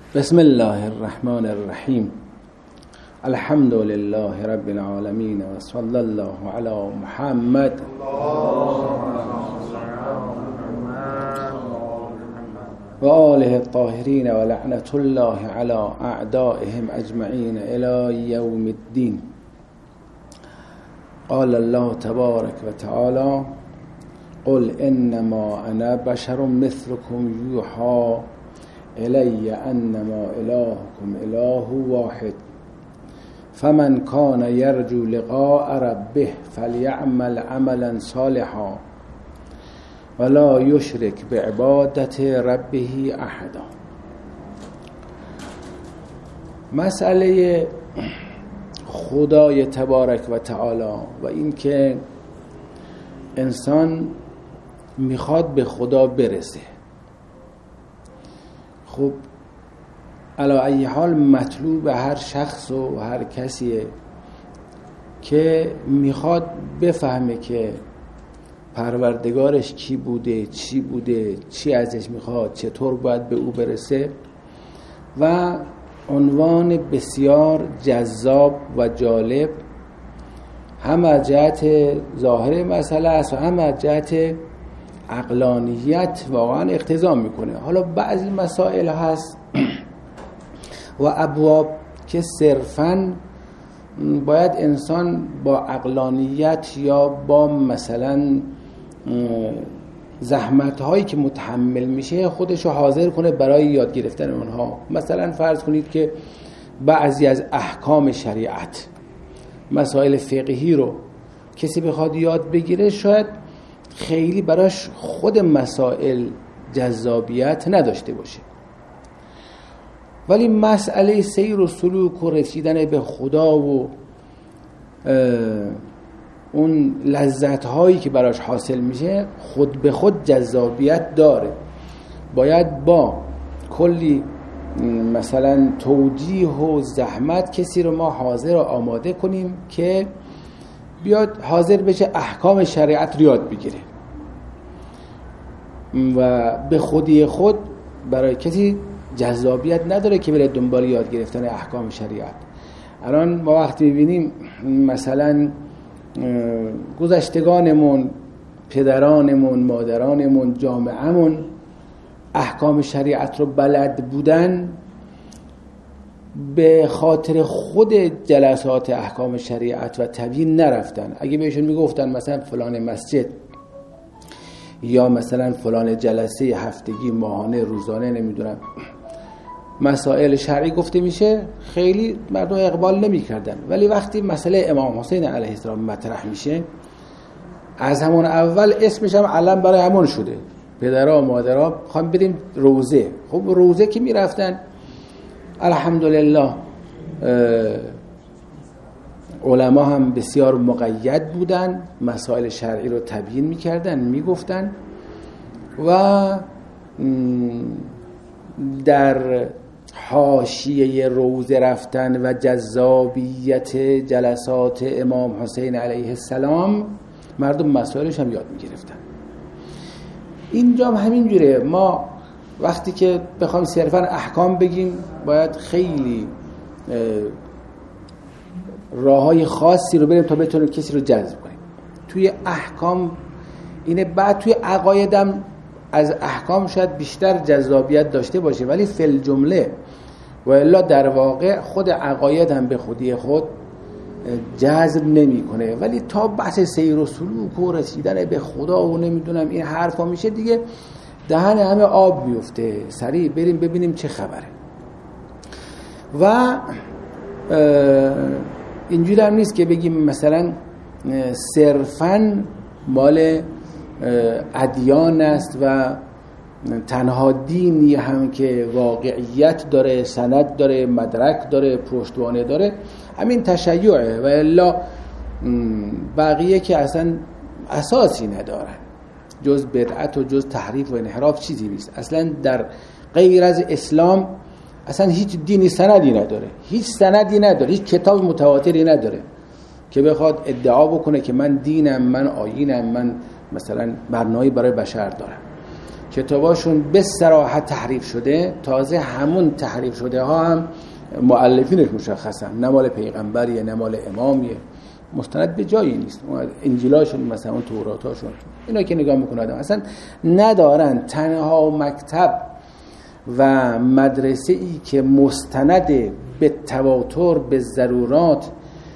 بسم الله الرحمن الرحیم. الحمد لله رب العالمین و صلی الله علی محمد و آله الطاهرین و لعنت الله علی اعدائهم اجمعین الی یوم الدین. قال الله تبارک و تعالی: قل انما انا بشر مثلكم یوحى الی انما الهکم اله واحد فمن کان یرجو لقاء ربه فلیعمل عملا صالحا ولا یشرک بعبادت ربه احدا. مسئله خدای تبارک و تعالی و این که انسان میخواد به خدا برسه، خب علی ای حال مطلوب هر شخص و هر کسیه که میخواد بفهمه که پروردگارش کی بوده، چی بوده، چی ازش میخواد، چطور باید به او برسه. و عنوان بسیار جذاب و جالب هم از جهت ظاهر مسئله است و هم از جهت عقلانیت واقعا اقتضا میکنه. حالا بعضی مسائل هست و ابواب که صرفاً باید انسان با عقلانیت یا با مثلا زحمت هایی که متحمل میشه خودش رو حاضر کنه برای یاد گرفتن اونها. مثلا فرض کنید که بعضی از احکام شریعت، مسائل فقهی رو کسی بخواد یاد بگیره، شاید خیلی براش خود مسائل جذابیت نداشته باشه، ولی مسئله سیر و سلوک و رسیدن به خدا و اون لذت هایی که براش حاصل میشه خود به خود جذابیت داره. باید با کلی مثلا توجیه و زحمت کسی رو ما حاضر و آماده کنیم که بیاد حاضر بشه احکام شریعت رو یاد بگیره و به خودی خود برای کسی جذابیت نداره که بره دنبال یاد گرفتن احکام شریعت. الان ما وقتی میبینیم مثلا گذشتگانمون، پدرانمون، مادرانمون، جامعهمون احکام شریعت رو بلد بودن، به خاطر خود جلسات احکام شریعت و تبیین نرفتن. اگه بهشون میگفتن مثلا فلان مسجد یا مثلا فلان جلسه هفتگی، ماهانه، روزانه، نمیدونم مسائل شرعی گفته میشه، خیلی مردم اقبال نمی کردن. ولی وقتی مسئله امام حسین علیه السلام مطرح میشه، از همون اول اسمش هم علم برای همون شده. پدرها و مادرها خواهم بریم روزه. خب روزه که میرفتن الحمدلله علما هم بسیار مقید بودن، مسائل شرعی رو تبیین میکردن، میگفتن و در حاشیه روزه رفتن و جذابیت جلسات امام حسین علیه السلام مردم مسائلش هم یاد میگرفتن. اینجا هم همینجوره. ما وقتی که بخوایم صرفا احکام بگیم باید خیلی راههای خاصی رو بریم تا بتونیم کسی رو جذب کنیم. توی احکام اینه، بعد توی عقایدم از احکام شاید بیشتر جذابیت داشته باشه، ولی فی الجمله و الا در واقع خود عقاید هم به خودی خود جذب نمی کنه. ولی تا بحث سیر و سلوک و رسیدن به خدا و نمیدونم این حرفا میشه دیگه دهن همه آب میفته. سریع بریم ببینیم چه خبره. و اینجوری هم نیست که بگیم مثلا صرفاً مال ادیان است و تنها دینی هم که واقعیت داره، سند داره، مدرک داره، پشتوانه داره، همین تشیعه و الا بقیه که اصلا اساسی ندارن، جز بدعت و جز تحریف و انحراف چیزی نیست. اصلا در غیر از اسلام اصلا هیچ دینی سندی نداره، هیچ سندی نداره، هیچ کتاب متواتری نداره که بخواد ادعا بکنه که من دینم، من آیینم، من مثلا برنامه‌ای برای بشر دارم. کتاباشون به صراحت تحریف شده، تازه همون تحریف شده ها هم مؤلفینش مشخصن، نه مال پیغمبریه نه مال امامیه، مستند به جایی نیست. انجیلاشون مثلا اون توراتاشون اینا که نگاه میکنه آدم اصلا ندارن. تنها مکتب و مدرسه ای که مستند به تواتر به ضرورات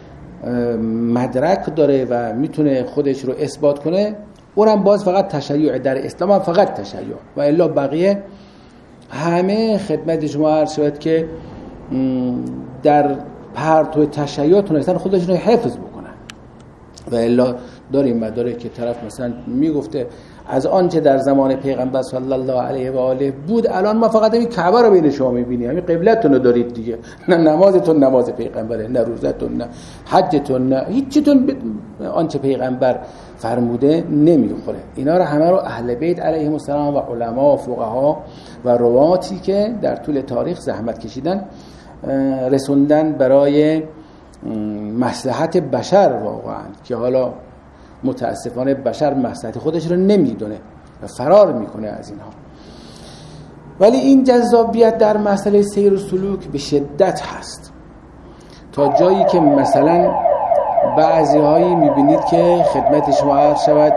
مدرک داره و میتونه خودش رو اثبات کنه، اونم باز فقط تشیع، در اسلام هم فقط تشیع، و الا بقیه همه خدمت شما عرض شد که در پرتو تشیع تونستن خودشون رو حفظ بکنن. و الا داریم مداره که طرف مثلا میگفته از آنچه در زمان پیغمبر صلی الله علیه و آله بود الان ما فقط این کعبه رو بین شما میبینیم، همین قبلتون رو دارید دیگه، نه نمازتون نماز پیغمبره، نه روزتون، نه حجتون، نه هیچیتون آنچه پیغمبر فرموده نمیخوره. اینا رو همه رو اهل بیت علیهم السلام و علما و فقها و رواتی که در طول تاریخ زحمت کشیدن رسوندن برای مصلحت بشر واقعا، که حالا متاسفانه بشر مصلحت خودش رو نمیدونه و فرار میکنه از اینها. ولی این جذابیت در مسئله سیر و سلوک به شدت هست، تا جایی که مثلا بعضی هایی میبینید که خدمت شما عرض شود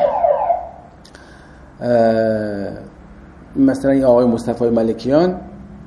مثلا این آقای مصطفی ملکیان،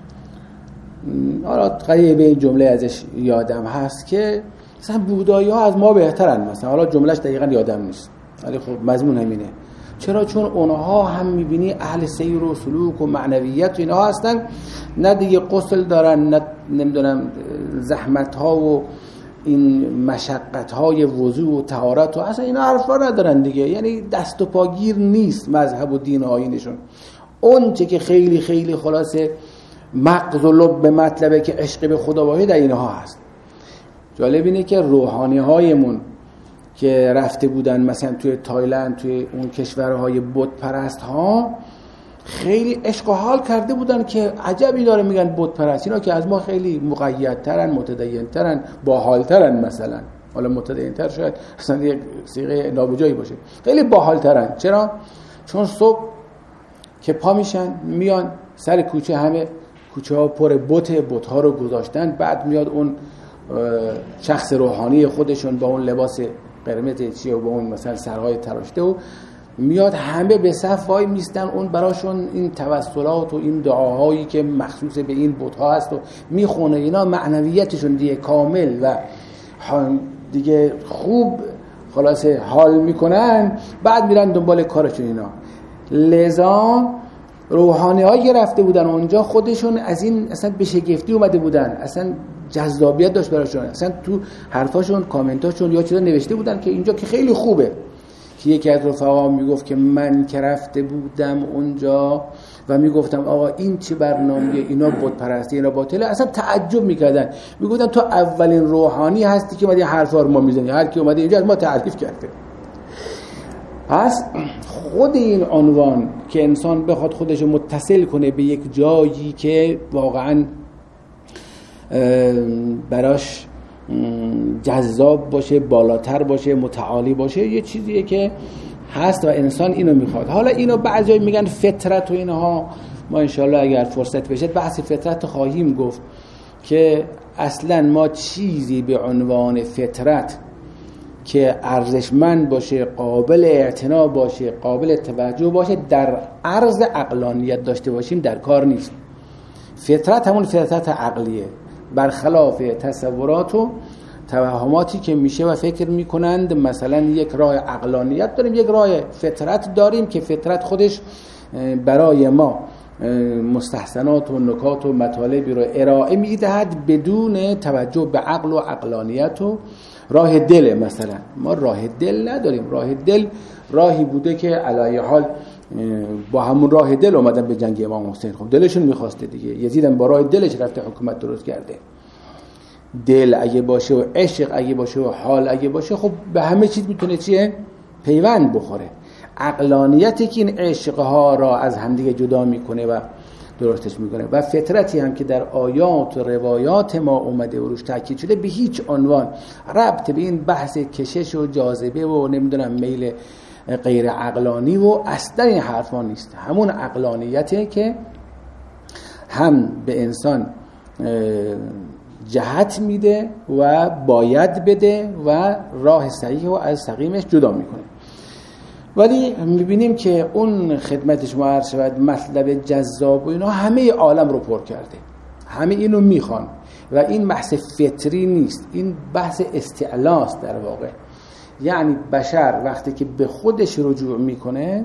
حالا قریب به این جمله ازش یادم هست که مثلا بودایی ها از ما بهترن، مثلا حالا جملهش دقیقا یادم نیست ولی خب مضمون همینه. چرا؟ چون اونها هم میبینی اهل سیر و سلوک و معنویت و اینها هستن، نه دیگه غسل دارن، نه نمیدونم زحمت ها و این مشقت های وضو و طهارت و اصلا اینا حرفا ندارن دیگه، یعنی دست و پاگیر نیست مذهب و دین آیینشون. اون چه که خیلی خیلی خلاصه مغز و لب به مطلبه که عشق به خدا باشه در اینها هست. جالب اینه که روحانی هایمون که رفته بودن مثلا توی تایلند، توی اون کشورهای بت پرست ها، خیلی عشق و حال کرده بودن که عجبی داره میگن بت پرست، اینا که از ما خیلی مقیدترن، متدینترن، باحالترن. مثلا حالا متدینتر شاید اصلا یک صیغه نابجایی باشه، خیلی باحالترن. چرا؟ چون صبح که پا میشن میان سر کوچه، همه کوچه ها پر بت ها رو گذاشتن، بعد میاد اون شخص روحانی خودشون با اون لباس قرمز چیه و با اون مثلا سرهای تراشته و میاد همه به صف وای میستن، اون براشون این توسلات و این دعاهایی که مخصوص به این بت‌ها هست و میخونه. اینا معنویتشون دیگه کامل و دیگه خوب خلاصه حال میکنن، بعد میرن دنبال کارشون. اینا لذا روحانی هایی که رفته بودن اونجا خودشون از این اصلا به شگفتی اومده بودن، اصلا جذابیت داشت براشون. اصلا تو حرفاشون، کامنتاشون یا چیزا نوشته بودن که اینجا که خیلی خوبه. که یکی از رفقا میگفت که من که رفته بودم اونجا و میگفتم آقا این چه برنامه‌ایه، اینا بت پرستی، اینا باطله، اصلا تعجب میکردن. میگفتن تو اولین روحانی هستی که اومدی حرفا رو ما میزنی، هر کی اومده اینجا از ما تعریف کرده. پس خود این عنوان که انسان بخواد خودش متصل کنه به یک جایی که واقعاً براش جذاب باشه، بالاتر باشه، متعالی باشه، یه چیزیه که هست و انسان اینو میخواد. حالا اینو بعضی میگن فطرت و اینها، ما انشالله اگر فرصت بشه بحث فطرت خواهیم گفت که اصلا ما چیزی به عنوان فطرت که ارزشمند باشه، قابل اعتنا باشه، قابل توجه باشه، در عرض عقلانیت داشته باشیم در کار نیست. فطرت همون فطرت عقلیه، برخلاف تصورات و توهماتی که میشه و فکر میکنند مثلا یک راه عقلانیت داریم، یک راه فطرت داریم که فطرت خودش برای ما مستحسنات و نکات و مطالبی رو ارائه میدهد بدون توجه به عقل و عقلانیت و راه دل. مثلا ما راه دل نداریم. راه دل راهی بوده که علی حال با همون راه دل اومدن به جنگ امام حسین. خب دلشون میخواسته دیگه، یزید هم با راه دلش رفته حکومت درست کرده. دل اگه باشه و عشق اگه باشه و حال اگه باشه، خب به همه چیز میتونه چیه؟ پیوند بخوره. عقلانیتی که این عشقها را از همدیگه جدا میکنه و درستش میکنه و فطرتی هم که در آیات و روایات ما اومده و روش تاکید شده به هیچ عنوان ربط به این بحث کشش و جاذبه و نمیدونم میل غیر عقلانی و اصلا این حرفا نیست. همون عقلانیته که هم به انسان جهت میده و باید بده و راه صحیح و از سقیمش جدا میکنه. ولی میبینیم که اون خدمت شما عرض شود مطلب جذاب و اینا همه عالم رو پر کرده، همه اینو میخوان و این بحث فطری نیست، این بحث استعلاست در واقع. یعنی بشر وقتی که به خودش رجوع میکنه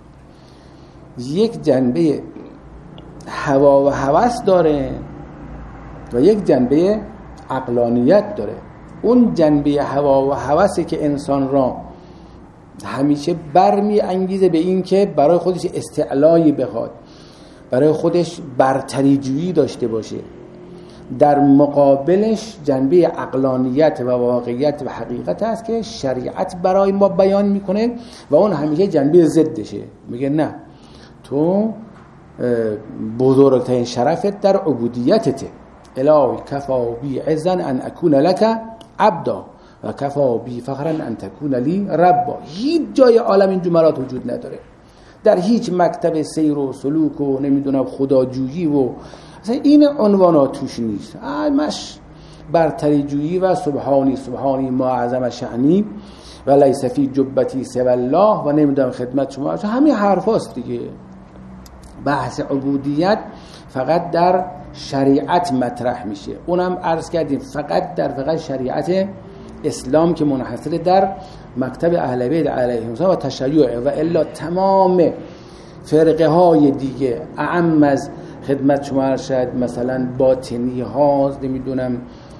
یک جنبه هوا و هوس داره و یک جنبه عقلانیت داره. اون جنبه هوا و هوسی که انسان را همیشه برمی انگیزه به این که برای خودش استعلایی بخواد، برای خودش برتری جویی داشته باشه، در مقابلش جنبه عقلانیت و واقعیت و حقیقت هست که شریعت برای ما بیان میکنه و اون همیشه جنبه ضدشه. میگه نه، تو بزرگترین شرفت در عبودیتته. الهی کفا بی عزن ان اکون لک عبدا و کفا بی فخرا ان تکون لی ربا. هیچ جای عالم این جملات وجود نداره، در هیچ مکتب سیر و سلوک و نمیدونم خداجویی و اصلا این عنوانات توش نیست. مش برتری جویی و سبحانی سبحانی ما اعظم شأنی و لیس فی جبتی سوی الله و نمیدونم خدمت شما، همین حرفاست دیگه. بحث عبودیت فقط در شریعت مطرح میشه، اونم عرض کردیم فقط شریعت اسلام که منحصر در مکتب اهل بیت علیهم السلام و تشیع و الا تمام فرقه های دیگه اعم از خدمت شما ارشد مثلا باطنی ها، نمیدونم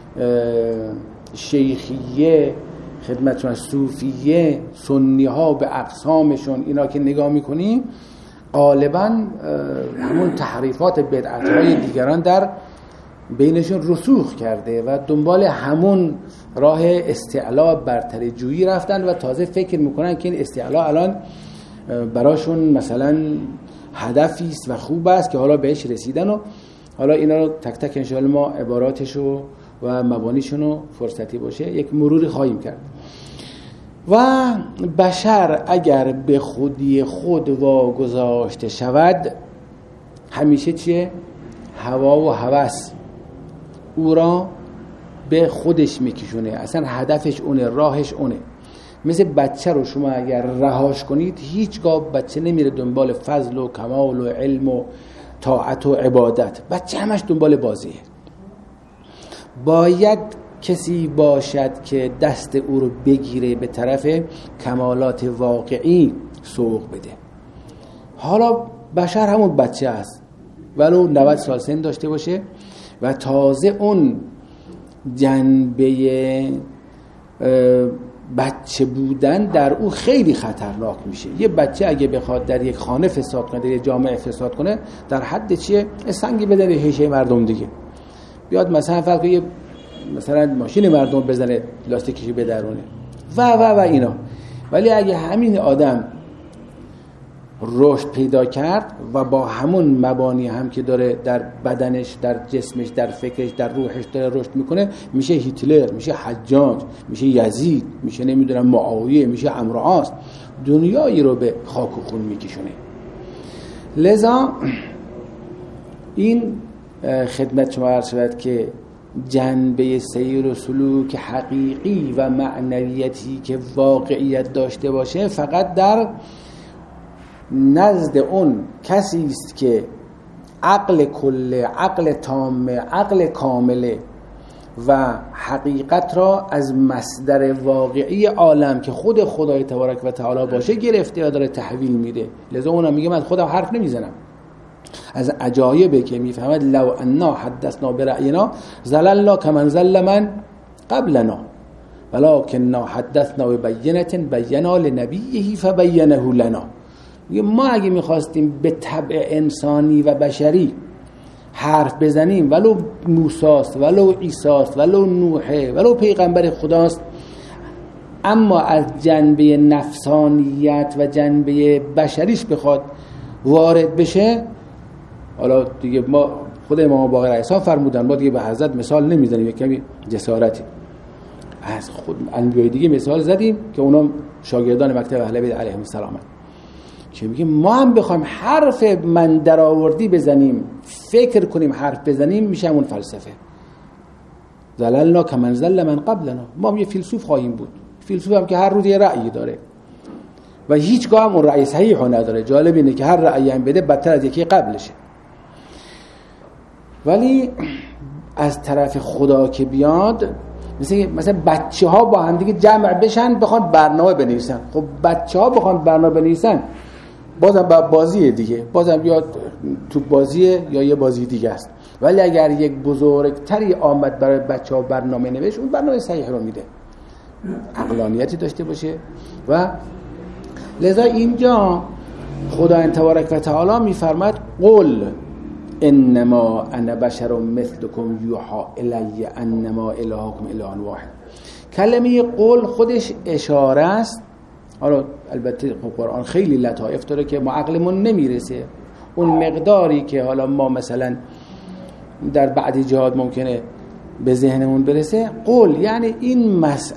شیخیه، خدمت شما صوفیه، سنی ها به اقسامشون، اینا که نگاه میکنیم غالبا همون تحریفات بدعت های دیگران در بینشون رسوخ کرده و دنبال همون راه استعلا برتری جویی رفتن و تازه فکر میکنن که این استعلا الان براشون مثلا هدفی است و خوب است که حالا بهش رسیدن و حالا اینا رو تک تک انشاءالله ما عباراتشو و مبانیشونو فرصتی باشه یک مروری خواهیم کرد. و بشر اگر به خودی خود واگذاشته شود همیشه چیه؟ هوا و هوس او را به خودش میکشونه، اصلا هدفش اونه، راهش اونه. مثل بچه رو شما اگر رهاش کنید هیچگاه بچه نمیره دنبال فضل و کمال و علم و طاعت و عبادت، بچه همش دنبال بازیه. باید کسی باشد که دست او رو بگیره به طرف کمالات واقعی سوق بده. حالا بشر همون بچه است ولو 90 سال سن داشته باشه و تازه اون جنبه بچه بودن در او خیلی خطرناک میشه. یه بچه اگه بخواد در یک خانه فساد کنه، در یک جامعه فساد کنه، در حد چیه؟ سنگی بزنه هیشه مردم دیگه، بیاد مثلا فرض کنه مثلا ماشین مردم بزنه لاستیکش بدرونه و اینا. ولی اگه همین آدم رشد پیدا کرد و با همون مبانی هم که داره در بدنش، در جسمش، در فکرش، در روحش داره رشد میکنه، میشه هیتلر، میشه حجاج، میشه یزید، میشه نمیدونم معاویه، میشه عمرو عاص، دنیایی رو به خاک و خون میکشونه. لذا این خدمت شما عرض شود که جنبه سیر و سلوک حقیقی و معنویتی که واقعیت داشته باشه فقط در نزد اون کسی است که عقل کله، عقل تامه، عقل کامله و حقیقت را از مصدر واقعی عالم که خود خدای تبارک و تعالی باشه گرفته یا داره تحویل میده. لذا اونم میگه من خودم حرف نمیزنم. از عجایبه که میفهمد لو انا حدثنا برأینا زللنا کمن زل من قبلنا ولكننا حدثنا ببینة بینا لنبیه فبینه لنا. ما اگه میخواستیم به طبع انسانی و بشری حرف بزنیم، ولو موساست، ولو عیساست، ولو نوحه، ولو پیغمبر خداست، اما از جنبه نفسانیت و جنبه بشریش بخواد وارد بشه، حالا دیگه ما خود امام باقر علیه السلام فرمودن ما دیگه به حضرت مثال نمیزنیم، یک کمی جسارتی. از خود انبیای دیگه مثال زدیم که اونا شاگردان مکتب اهل بیت علیهم السلام که میگه ما هم بخوایم حرف من درآوردی بزنیم، فکر کنیم حرف بزنیم، میشه همون فلسفه. زللنا کمن زل من قبلنا، ما هم یه فیلسوف خواهیم بود. فیلسوف هم که هر روز یه رأیی داره و هیچگاه هم اون رأی صحیحو نداره. جالب اینه که هر رأیی هم بده بدتر از یکی قبلشه. ولی از طرف خدا که بیاد، مثلا بچه‌ها با هم دیگه جمع بشن بخوان برنامه بنویسن. خب بچه‌ها بخوان برنامه بنویسن بازم بازیه دیگه، بازم یا تو بازیه یا یه بازی دیگه است. ولی اگر یک بزرگتری آمد برای بچه‌ها برنامه نوشت، اون برنامه صحیح رو میده، عقلانیتی داشته باشه. و لذا اینجا خداوند تبارک و تعالی میفرماد قل انما انا بشر مثلکم یوحی الی انما الهکم اله واحد. کلمه قل خودش اشاره است. حالا البته قرآن خیلی لطایف داره که ما عقلمون نمیرسه، اون مقداری که حالا ما مثلا در بعضی جهات ممکنه به ذهنمون برسه. قل یعنی این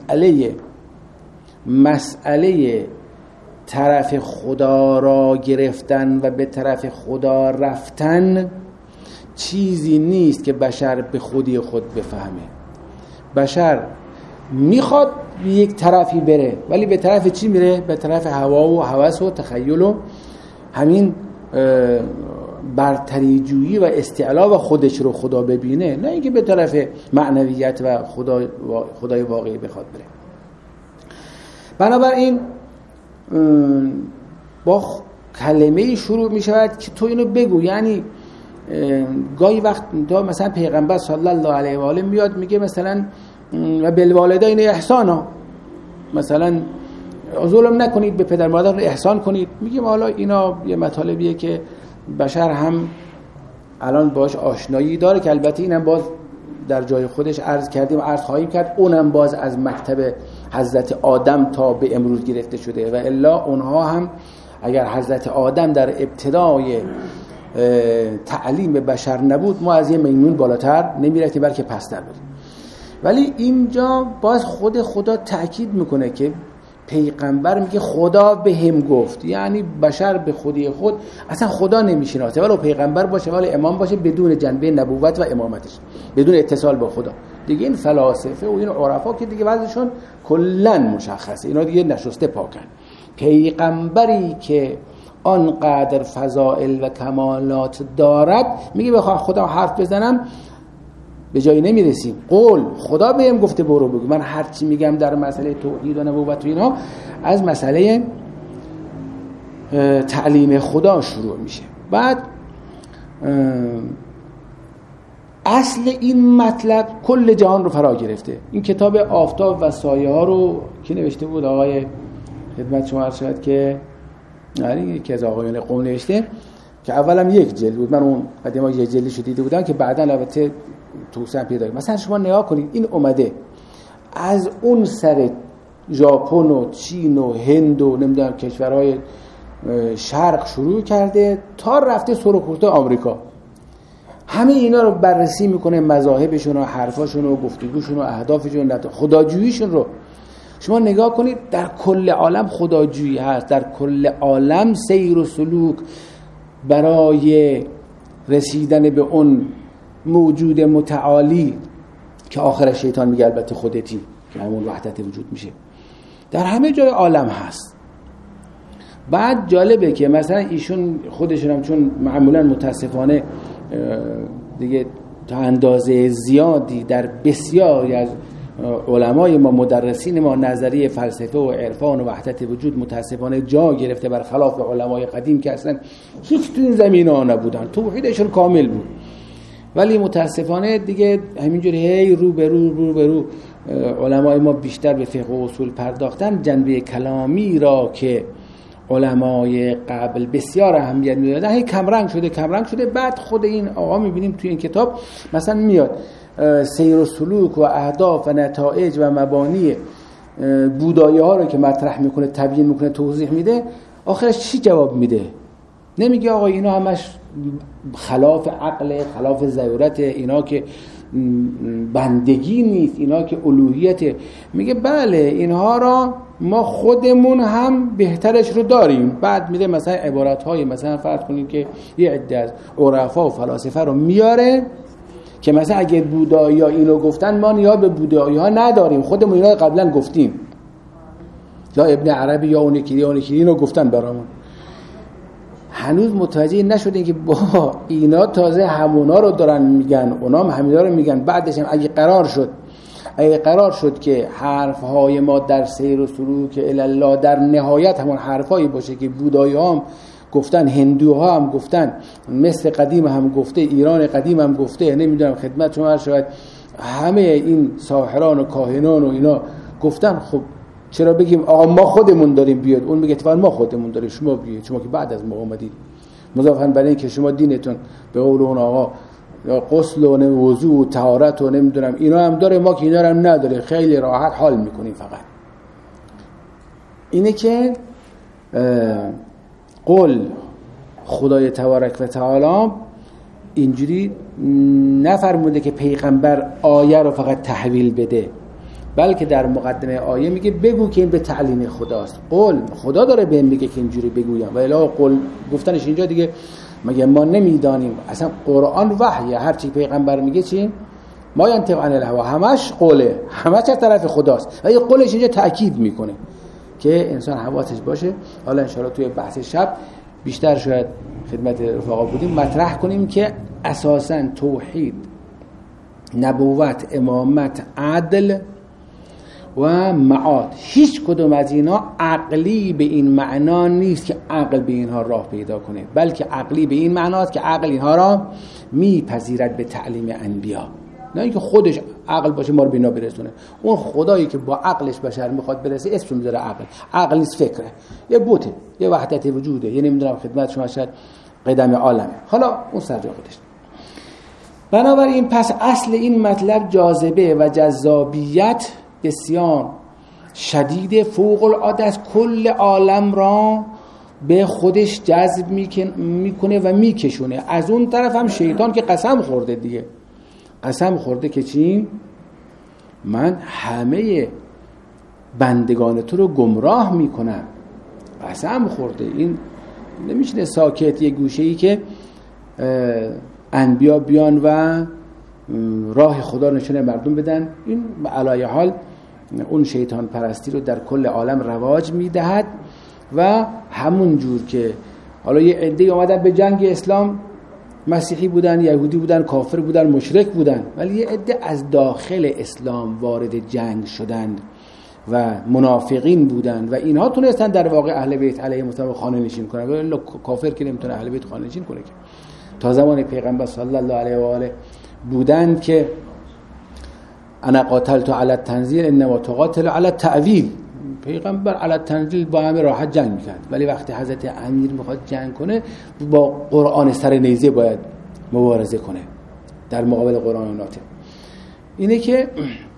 مسئله طرف خدا را گرفتن و به طرف خدا رفتن چیزی نیست که بشر به خودی خود بفهمه. بشر میخواد به یک طرفی بره، ولی به طرف چی میره؟ به طرف هوا و هوس و تخیل و همین برتری جویی و استعلا و خودش رو خدا ببینه، نه اینکه به طرف معنویت و خدای واقعی بخواد بره. بنابراین با کلمه شروع می شود که تو اینو بگو. یعنی گاهی وقت تا مثلا پیغمبر صلی الله علیه و آله میاد میگه مثلا و بالوالدین احسانا، مثلا ظلم نکنید، به پدر مادر احسان کنید. میگیم حالا اینا یه مطالبیه که بشر هم الان باش آشنایی داره، که البته اینم باز در جای خودش عرض کردیم و عرض خواهیم کرد، اونم باز از مکتب حضرت آدم تا به امروز گرفته شده. و الا اونها هم اگر حضرت آدم در ابتدای تعلیم بشر نبود، ما از یه میمون بالاتر نمیرفتیم بلکه پستر بودیم. ولی اینجا باز خدا تأکید میکنه که پیغمبر میگه خدا به هم گفت، یعنی بشر به خودی خود اصلا خدا نمیشناسه، ولی پیغمبر باشه ولی امام باشه بدون جنبه نبوت و امامتش، بدون اتصال با خدا. دیگه این فلاسفه و این عرفا که دیگه وضعشون کلا مشخصه، اینا دیگه نشسته پاکن. پیغمبری که آنقدر فضائل و کمالات دارد میگه بخوام خدا حرف بزنم به جایی نمیرسیم. قول خدا بهم گفته برو بگو. من هر چی میگم در مسئله توحید و نبوت و اینها از مسئله تعلیم خدا شروع میشه. بعد اصل این مطلب کل جهان رو فرا گرفته. این کتاب آفتاب و سایه ها رو کی نوشته بود؟ آقای خدمت شما عرض شد که یکی از آقایان قم نوشته که اولم یک جلد بود. من اون قدیما یک جلدشو دیده بودم که بعدا البته توسعه پیدا کرد. مثلا شما نگاه کنید، این اومده از اون سر ژاپن و چین و هند و نمیدونم کشورهای شرق شروع کرده تا رفته سرخورده آمریکا. همه اینا رو بررسی میکنه، مذاهبشون و حرفاشون و گفتگوشون و اهدافشون و خداجوییشون رو. شما نگاه کنید در کل عالم خداجویی هست، در کل عالم سیر و سلوک برای رسیدن به اون موجود متعالی که آخر شیطان میگه البته خودتی، که همون وحدت وجود میشه، در همه جای عالم هست. بعد جالبه که مثلا ایشون خودشون هم چون معمولا متاسفانه دیگه تا اندازه زیادی در بسیاری از علمای ما، مدرسین ما، نظریه فلسفه و عرفان و وحدت وجود متاسفانه جا گرفته، برخلاف علمای قدیم که اصلا هیچ تو این زمینه ها نبودن، توحیدشون کامل بود. ولی متاسفانه دیگه همینجوری هی رو به رو علمای ما بیشتر به فقه و اصول پرداختن، جنبه کلامی را که علمای قبل بسیار اهمیت میدادن هی کمرنگ شده. بعد خود این آقا میبینیم توی این کتاب مثلا میاد سیر و سلوک و اهداف و نتایج و مبانی بودایی ها رو که مطرح میکنه، تبیین میکنه، توضیح میده، آخرش چی جواب میده؟ نمیگه آقا اینا همش خلاف عقل، خلاف ضرورت، اینا که بندگی نیست، اینا که الوهیته. میگه بله اینها را ما خودمون هم بهترش رو داریم. بعد میده مثلا عبارت‌های مثلا فرض کنید که یه عده از عرفا و فلاسفه رو میاره که مثلا اگه بودایی‌ها اینو گفتن ما نیاز به بودایی‌ها نداریم، خودمون اینا قبلا گفتیم، یا ابن عربی یا اون یکی اینو گفتن برامون. هنوز متوجه نشدین که با اینا تازه همونا رو دارن میگن، اونا هم همینا رو میگن. بعدش هم اگه قرار شد که حرفهای ما در سیر و سلوک الی الله در نهایت همون حرفایی باشه که بودایی‌ها هم گفتن، هندوها هم گفتن، مثل قدیم هم گفته، ایران قدیم هم گفته، نمیدونم خدمت شما شاید همه این ساحران و کاهنان و اینا گفتن، خب چرا بگیم آقا ما خودمون داریم بیاد؟ اون میگه اتفاقا ما خودمون داریم، شما بیاید، شما که بعد از ما اومدید. مضافاً برای اینکه شما دینتون به قول اون آقا غسل و وضو و طهارت و نمیدونم اینا هم داره، ما که اینا هم نداره، خیلی راحت حال میکنیم. فقط اینه که قول خدای تبارک و تعالی اینجوری نفرموده که پیغمبر آیه رو فقط تحویل بده، بلکه در مقدمه آیه میگه بگو که این به تعلیم خداست. قول خدا داره بهم میگه که اینجوری بگویم، و الا قول گفتنش اینجا دیگه مگه ما نمیدانیم؟ اصلا قرآن وحیه، هر چی پیغمبر میگه چی؟ ما ینطق عن الهوا، همش قوله، همش از طرف خداست. و این قولش اینجا تاکید میکنه که انسان حواسش باشه. حالا ان شاءالله توی بحث شب بیشتر شاید خدمت رفقا بودیم مطرح کنیم که اساساً توحید، نبوت، امامت، عدل و معاد، هیچ کدوم از اینا عقلی به این معنا نیست که عقل به اینها راه پیدا کنه، بلکه عقلی به این معناست که عقل اینها را میپذیرد به تعلیم انبیا، نه اینکه خودش عقل باشه ما رو به اینا برسونه. اون خدایی که با عقلش بشر میخواد برسه اسمش میذاره عقل. عقل نیست، فکره، یه بوته، یه وحدت وجوده، یه نمیدونم خدمت شما شاید قدم عالمه، حالا اون سر جای خودش. بنابراین پس اصل این مطلب جاذبه و جذابیت بسیار شدید فوق العاده است، کل عالم را به خودش جذب میکنه و میکشونه. از اون طرف هم شیطان که قسم خورده دیگه، قسم خورده که چی؟ من همه بندگان تو رو گمراه میکنم. قسم خورده. این نمیشه ساکت یه گوشه‌ای که انبیا بیان و راه خدا نشونه مردم بدن. این علای حال اون شیطان پرستی رو در کل عالم رواج میدهد و همون جور که حالا یه عده‌ای اومدن به جنگ اسلام، مسیحی بودن، یهودی بودن، کافر بودن، مشرک بودن، ولی یه عده از داخل اسلام وارد جنگ شدند و منافقین بودن و اینها تونستن در واقع اهل بیت علیهم السلام خانه نشین کنن، ولی کافر که نمیتونه اهل بیت خانه نشین کنه. که تا زمان پیغمبر صلی الله علیه و آله بودند که انا قاتلت علی التنزیل انما تقاتل علی التأویل. پیغمبر علی التنزیل با همه راحت جنگ میکرد، ولی وقتی حضرت امیر میخواد جنگ کنه با قرآن سر نیزه باید مبارزه کنه در مقابل قرآن ناطق. اینه که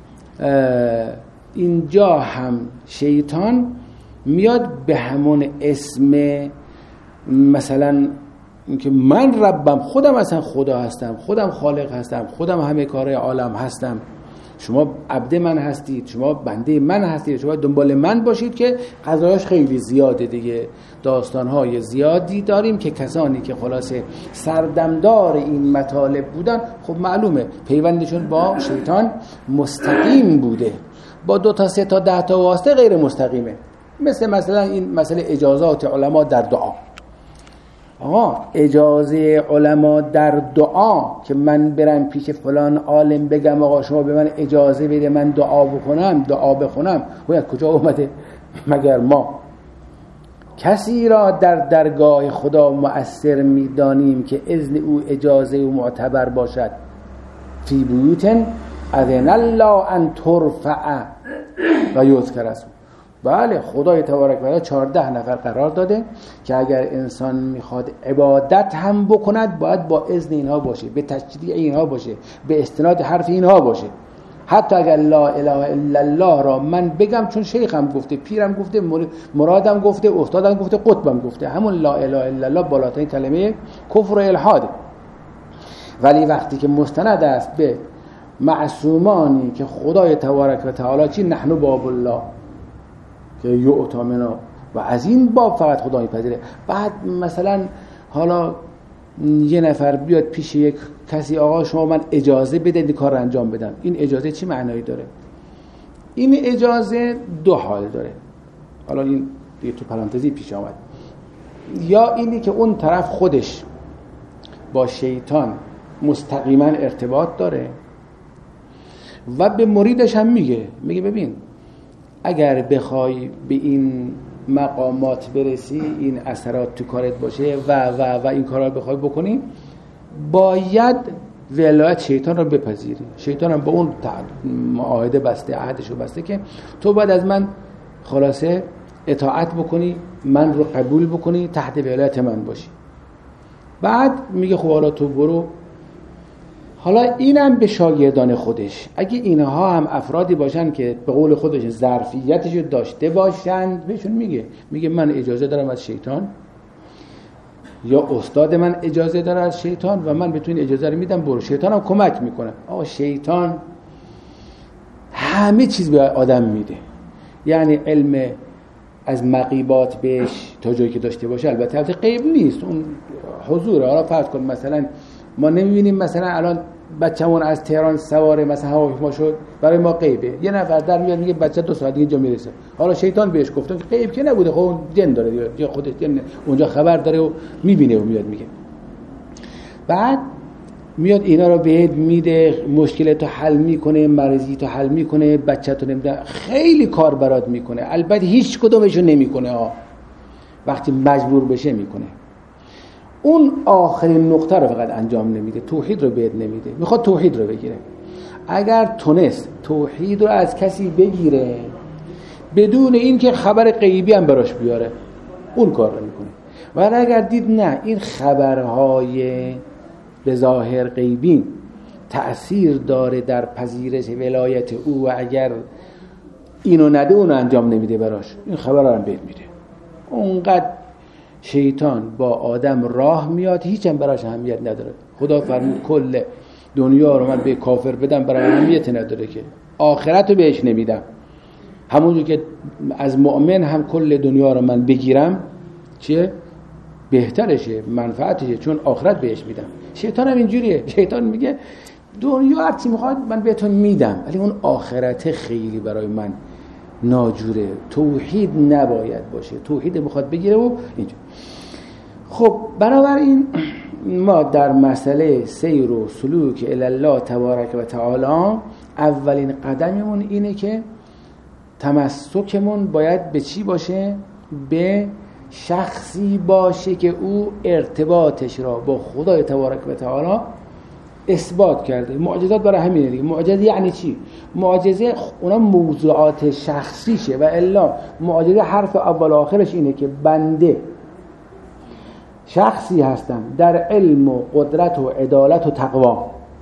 اینجا هم شیطان میاد به همون اسم مثلا که من ربم، خودم اصلا خدا هستم، خودم خالق هستم، خودم همه کاره عالم هستم، شما عبد من هستید، شما بنده من هستید، شما دنبال من باشید. که قضایاش خیلی زیاده دیگه، داستانهای زیادی داریم که کسانی که خلاصه سردمدار این مطالب بودن، خب معلومه پیوندشون با شیطان مستقیم بوده، با 2 تا 3 تا 10 تا واسطه غیر مستقیمه. مثلا این مسئله اجازات علما در دعا. آقا اجازه علما در دعا که من برم پیش فلان عالم بگم آقا شما به من اجازه بده من دعا بخونم، باید کجا اومده؟ مگر ما کسی را در درگاه خدا مؤثر میدانیم که اذن او اجازه و معتبر باشد؟ فی بیوتن اذن الله ان ترفع و یذکر اسمه. بله خدای تبارک و تعالی 14 نفر قرار داده که اگر انسان میخواد عبادت هم بکند باید با اذن اینها باشه، به تشریع اینها باشه، به استناد حرف اینها باشه. حتی اگر لا اله الا الله را من بگم چون شیخم گفته، پیرم گفته، مرادم گفته، استادم گفته، قطبم گفته، همون لا اله الا الله بالاترین کلمه کفر و الحاد. ولی وقتی که مستند است به معصومانی که خدای تبارک و تعالی چی نحن باب الله که یعطی منا و از این باب فقط خدا میپذیره. بعد مثلا حالا یه نفر بیاد پیش یک کسی آقا شما من اجازه بدید این کار رو انجام بدم، این اجازه چی معنایی داره؟ این اجازه دو حال داره، حالا این دیگه تو پرانتزی پیش آمد. یا اینی که اون طرف خودش با شیطان مستقیما ارتباط داره و به مریدش هم میگه ببین اگر بخوای به این مقامات برسی، این اثرات تو کارت باشه و این کارا رو بخوای بکنی، باید ولایت شیطان رو بپذیری. شیطان هم با اون معاهده بسته، عهدش رو بسته که تو باید از من خلاصه اطاعت بکنی، من رو قبول بکنی، تحت ولایت من باشی. بعد میگه خب حالا تو برو. حالا اینم به شاگردان خودش، اگه اینها هم افرادی باشن که به قول خودش ظرفیتش رو داشته باشن، بهشون میگه من اجازه دارم از شیطان، یا استاد من اجازه داره از شیطان و من به تو این اجازه رو میدم، برو. شیطان هم کمک میکنه. شیطان همه چیز به آدم میده، یعنی علم از مغیبات بهش تا جایی که داشته باشه، البته غیب نیست، اون حضوره. حالا فرض کن مثلا ما نمیبینیم مثلا الان بچه‌مون از تهران سوار مثلا هواپیما شد، برای ما غیبه. یه نفر در میاد میگه بچه 2 ساعت دیگه اینجا میرسه. حالا شیطان بهش گفته که غیب که نبوده، خب جن داره یا خودش جن اونجا خبر داره و میبینه و میاد میگه. بعد میاد اینا رو بهت میده، مشکلتو حل میکنه، مریضیتو حل میکنه، بچه‌تو نمیده، خیلی کار برات میکنه. البته هیچ کدومشو نمیکنه وقتی مجبور بشه میکنه. اون آخرین نقطه رو فقط انجام نمیده، توحید رو بهت نمیده، میخواد توحید رو بگیره. اگر تونست توحید رو از کسی بگیره بدون اینکه خبر غیبی هم براش بیاره، اون کار رو میکنه. و اگر دید نه این خبرهای به ظاهر غیبی تأثیر داره در پذیرش ولایت او و اگر اینو نده اونو انجام نمیده براش، این خبر رو هم بهت میده. اونقدر شیطان با آدم راه میاد، هیچ هم براش اهمیت نداره. خدا فرمود کل دنیا رو من به کافر بدم، برای اهمیت نداره که آخرت رو بهش نمیدم. همونجور که از مؤمن هم کل دنیا رو من بگیرم چیه؟ بهترشه، منفعتشه، چون آخرت بهش میدم. شیطان هم اینجوریه. شیطان میگه دنیا هر چی میخواد من بهتون میدم، ولی اون آخرت خیلی برای من ناجوره. توحید نباید باشه، توحید میخواد بگیره و اینجا. خب بنابراین ما در مسئله سیر و سلوک الی الله تبارک و تعالی اولین قدممون اینه که تمسکمون باید به چی باشه؟ به شخصی باشه که او ارتباطش را با خدای تبارک و تعالی اثبات کرده. معجزات برای همینه دیگه. معجزه یعنی چی؟ معجزه اونا موضوعات شخصیشه و الا معجزه حرف اول آخرش اینه که بنده شخصی هستم در علم و قدرت و عدالت و تقوا،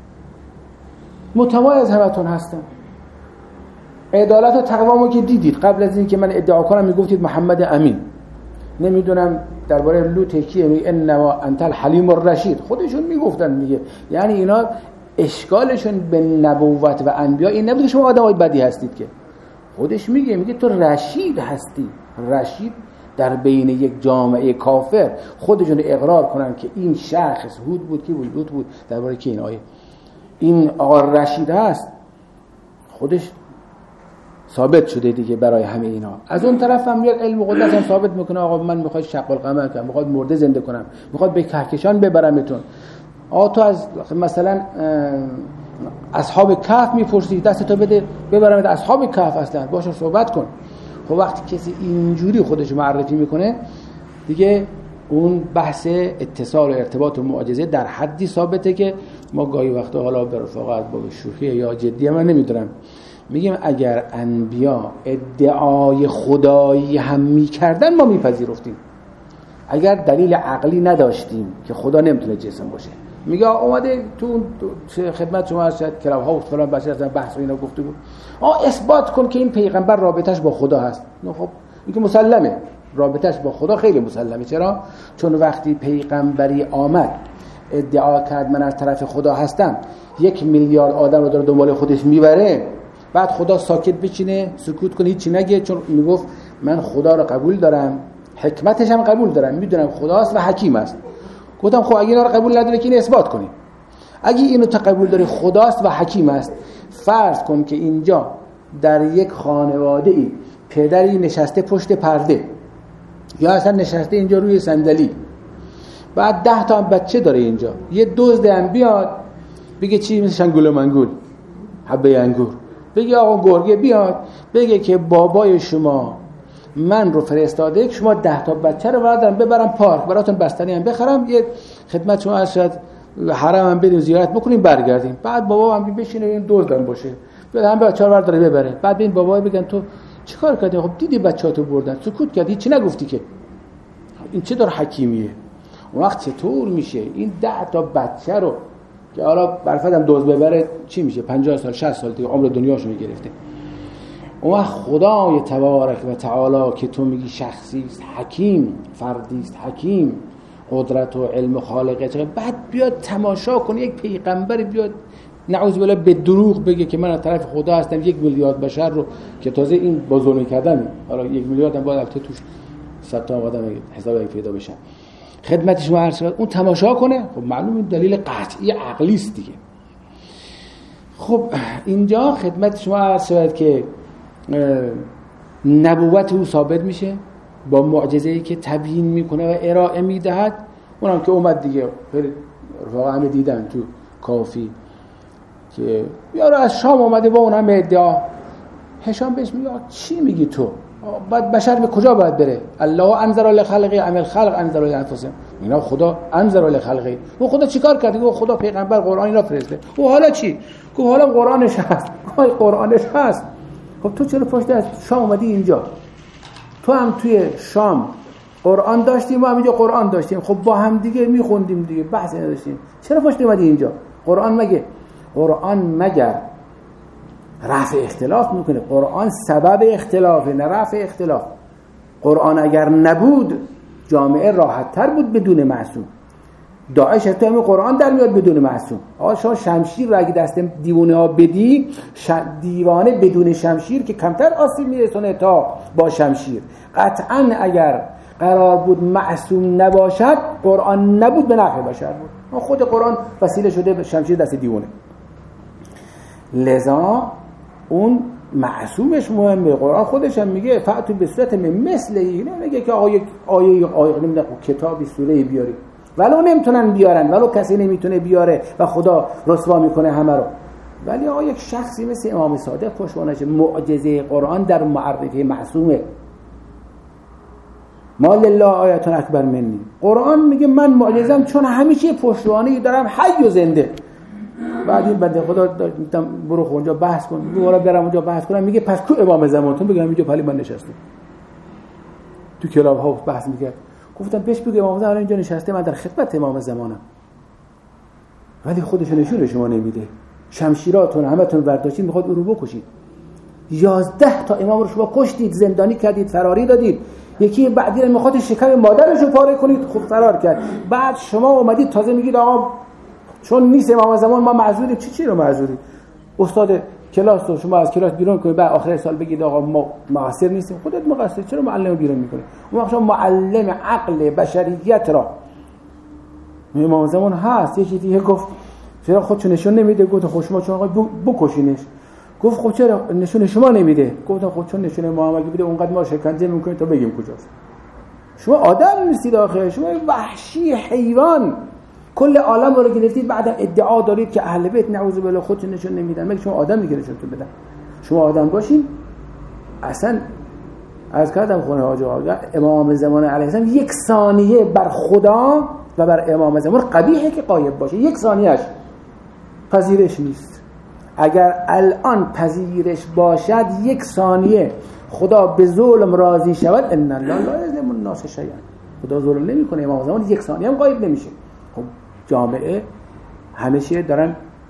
متمایز همتون هستم. عدالت و تقوامو که دیدید قبل از این که من ادعا کنم میگفتید محمد امین، نمیدونم درباره لوط کیه میگه انما انت الحلیم الرشید، خودشون میگفتن میگه. یعنی اینا اشکالشون به نبوت و انبیا این نبوده شما آدمای بدی هستید، که خودش میگه تو رشید هستی. رشید در بین یک جامعه کافر خودشون اقرار کنن که این شخص هود بود، کی بود؟ لوط بود. درباره کی این آیه این آقا رشید هست، خودش ثابت شده دیگه برای همه اینا. از اون طرف هم میاد علم و قدرت هم ثابت میکنه آقا من میخواد شق القمر کنم، میخواد مرده زنده کنم، میخواد به کهکشان ببرمتون. تو از مثلا اصحاب کهف میپرسی، دستتو بده ببرمت اصحاب کهف، اصلا باشون صحبت کن. خب وقتی کسی اینجوری خودش معرفی میکنه دیگه اون بحث اتصال و ارتباط و معجزه در حدی ثابته که ما گاهی وقتا حالا به رفاقت با شوخی یا جدی من نمیدونم میگیم اگر انبیا ادعای خدایی هم میکردن ما میپذیرفتیم، اگر دلیل عقلی نداشتیم که خدا نمیتونه جسم باشه. میگه اومده تو خدمت شما از کلاب ها و فلان بچه از بحث و اینا گفته بود اثبات کن که این پیغمبر رابطش با خدا هست. خب این که مسلمه، رابطش با خدا خیلی مسلمه. چرا؟ چون وقتی پیغمبری آمد ادعا کرد من از طرف خدا هستم 1 میلیارد آدم رو داره دنبال خودش میبره، بعد خدا ساکت بچینه سکوت کنه هیچی نگه، چون میگفت من خدا رو قبول دارم، حکمتش هم قبول دارم، میدونم خداست و حکیم است. گفتم خب اگه اینا رو قبول نداره که این اثبات کنی. اگه اینو تا قبول داری خداست و حکیم است، فرض کن که اینجا در یک خانواده ای پدری نشسته پشت پرده یا اصلا نشسته اینجا روی صندلی، بعد 10 تا بچه داره اینجا، یه دزد هم بیاد بگه چی مثل شنگول و منگول حبه انگور، بگه آقا گرگه بیاد بگه که بابای شما من رو فرستاده که شما 10 تا بچه رو ببرم پارک براتون بستنی هم بخرم، یه خدمت شما ارشد حرم هم بریم زیارت بکنیم برگردیم. بعد بابا هم بشینه این دزدم باشه بیاد هم بچه‌ها رو برداره ببره، بعد این بابا بگن تو چیکار کردی؟ خب دیدی بچه‌هاتو بردن سکوت کردی چی نگفتی که؟ این چه دور حکیمیه؟ اون وقت چطور میشه این 10 تا بچه رو که حالا برفدم دزد ببره چی میشه 50 سال 60 سال دیگه عمر دنیاشو میگرفته. اون وقت خدای تبارک و تعالی که تو میگی شخصی است حکیم، فردی است حکیم، قدرت و علم خالقه، بعد بیاد تماشا کنه یک پیغمبر بیاد نعوذ بالله به دروغ بگه که من از طرف خدا هستم 1 میلیارد بشر رو که تازه این با ظلم کردن، حالا 1 میلیارد هم باید البته توش 100 تا آدم حساب پیدا بشن خدمتش ما عرض اون تماشا کنه. خب معلومه دلیل قطعی عقلی است دیگه. خب اینجا خدمت شما عرض شد که نبوت او ثابت میشه با معجزه‌ای که تبیین میکنه و ارائه میدهد. اونم که اومد دیگه رفاقا همه دیدن تو کافی که یارو از شام اومده با اون همه ادعا. هشام بهش میگه چی میگی تو؟ بعد بشر به کجا باید بره؟ الله انذر لخلقه عمل خلق انذر لانفسهم. اینا خدا انذر لخلقه. و خدا چیکار کرد؟ گفت خدا پیغمبر قرآن اینا فرسته. و حالا چی؟ گفت حالا قرآنش هست. قرآنش هست. خب تو چرا پشت از شام اومدی اینجا؟ تو هم توی شام قرآن داشتیم و هم اینجا قرآن داشتیم، خب با هم دیگه میخوندیم دیگه، بحث نداشتیم، چرا پشت اومدی اینجا؟ قرآن مگر رفع اختلاف میکنه؟ قرآن سبب اختلافه نه رفع اختلاف. قرآن اگر نبود جامعه راحت تر بود بدون معصوم. داعش حتی همین قرآن در میاد بدون معصوم. آقا شما شمشیر رو اگه دست دیوانه ها بدی، دیوانه بدون شمشیر که کمتر آسیب میرسونه تا با شمشیر. قطعا اگر قرار بود معصوم نباشد قرآن نبود به نفع بشر بود. خود قرآن وسیله شده به شمشیر دست دیوانه. لذا اون معصومش مهمه. قرآن خودش هم میگه فأتوا بصورت مثل این، نمیگه که آقا یک آیه نمیدونم کتابی سوره بیاری، ولو نمیتونن بیارن، ولو کسی نمیتونه بیاره و خدا رسوا میکنه همه رو، ولی آقا یک شخصی مثل امام صادق پشتوانش معجزه قرآن در معرفی معصومه. ما لله آیتون اکبر منی. قرآن میگه من معجزم چون همیشه پشتوانه دارم حی و زنده. بعد این بنده خدا برو اونجا بحث کن، برو برم اونجا بحث کنم، میگه پس کو امام زمانتون؟ بگم اینجا پلی من نشسته تو کلاب ها بحث میگه. گفتم بهش بگو امام زمان اینجا نشسته، من در خدمت امام زمانم، ولی خودش نشون شما نمیده. شمشیراتون همتون برداشتید میخواد او رو بکشید. 11 تا امام رو شما کشتید، زندانی کردید، فراری دادید. یکی بعدی رو میخواد شکم مادرش رو پاره کنید، خب فرار کرد. بعد شما اومدید تازه میگید آقا چون نیست امام زمان ما معذوریم. چی رو معذورید؟ استاد کلاس رو شما از کلاس بیرون کنید، بعد آخر سال بگید آقا ما مقصر نیستیم. خودت مقصر، چرا معلم بیرون میکنی؟ اون وقت شما معلم عقل بشریت را. امام زمان هست. یکی دیگه گفت چرا خودشو نشون نمیده؟ گفت خب شما چون آقا بکشینش. گفت خب چرا نشون شما نمیده؟ گفتم خب چون نشون محمد بده اونقدر ما شکنجه میکنیم تا بگیم کجاست. شما آدم نیستید آخه، شما وحشی حیوان. کل عالم رو گرفتید، بعد ادعا دارید که اهل بیت نعوذ بالله خودشون نشون نمیدن. مگه شما آدم دیگه نشونتون بدن؟ شما آدم باشین. اصلا از کردم خونه حاج آقا امام زمان علیه السلام 1 ثانیه بر خدا و بر امام زمان قبیحه که غایب باشه. 1 ثانیهش پذیرش نیست. اگر الان پذیرش باشد 1 ثانیه خدا به ظلم راضی شود، ان الله لا یظلم الناس شیئا. خدا ظلم نمیکنه. امام زمان 1 ثانیه هم غایب نمیشه. خب جامعه همیشه دارن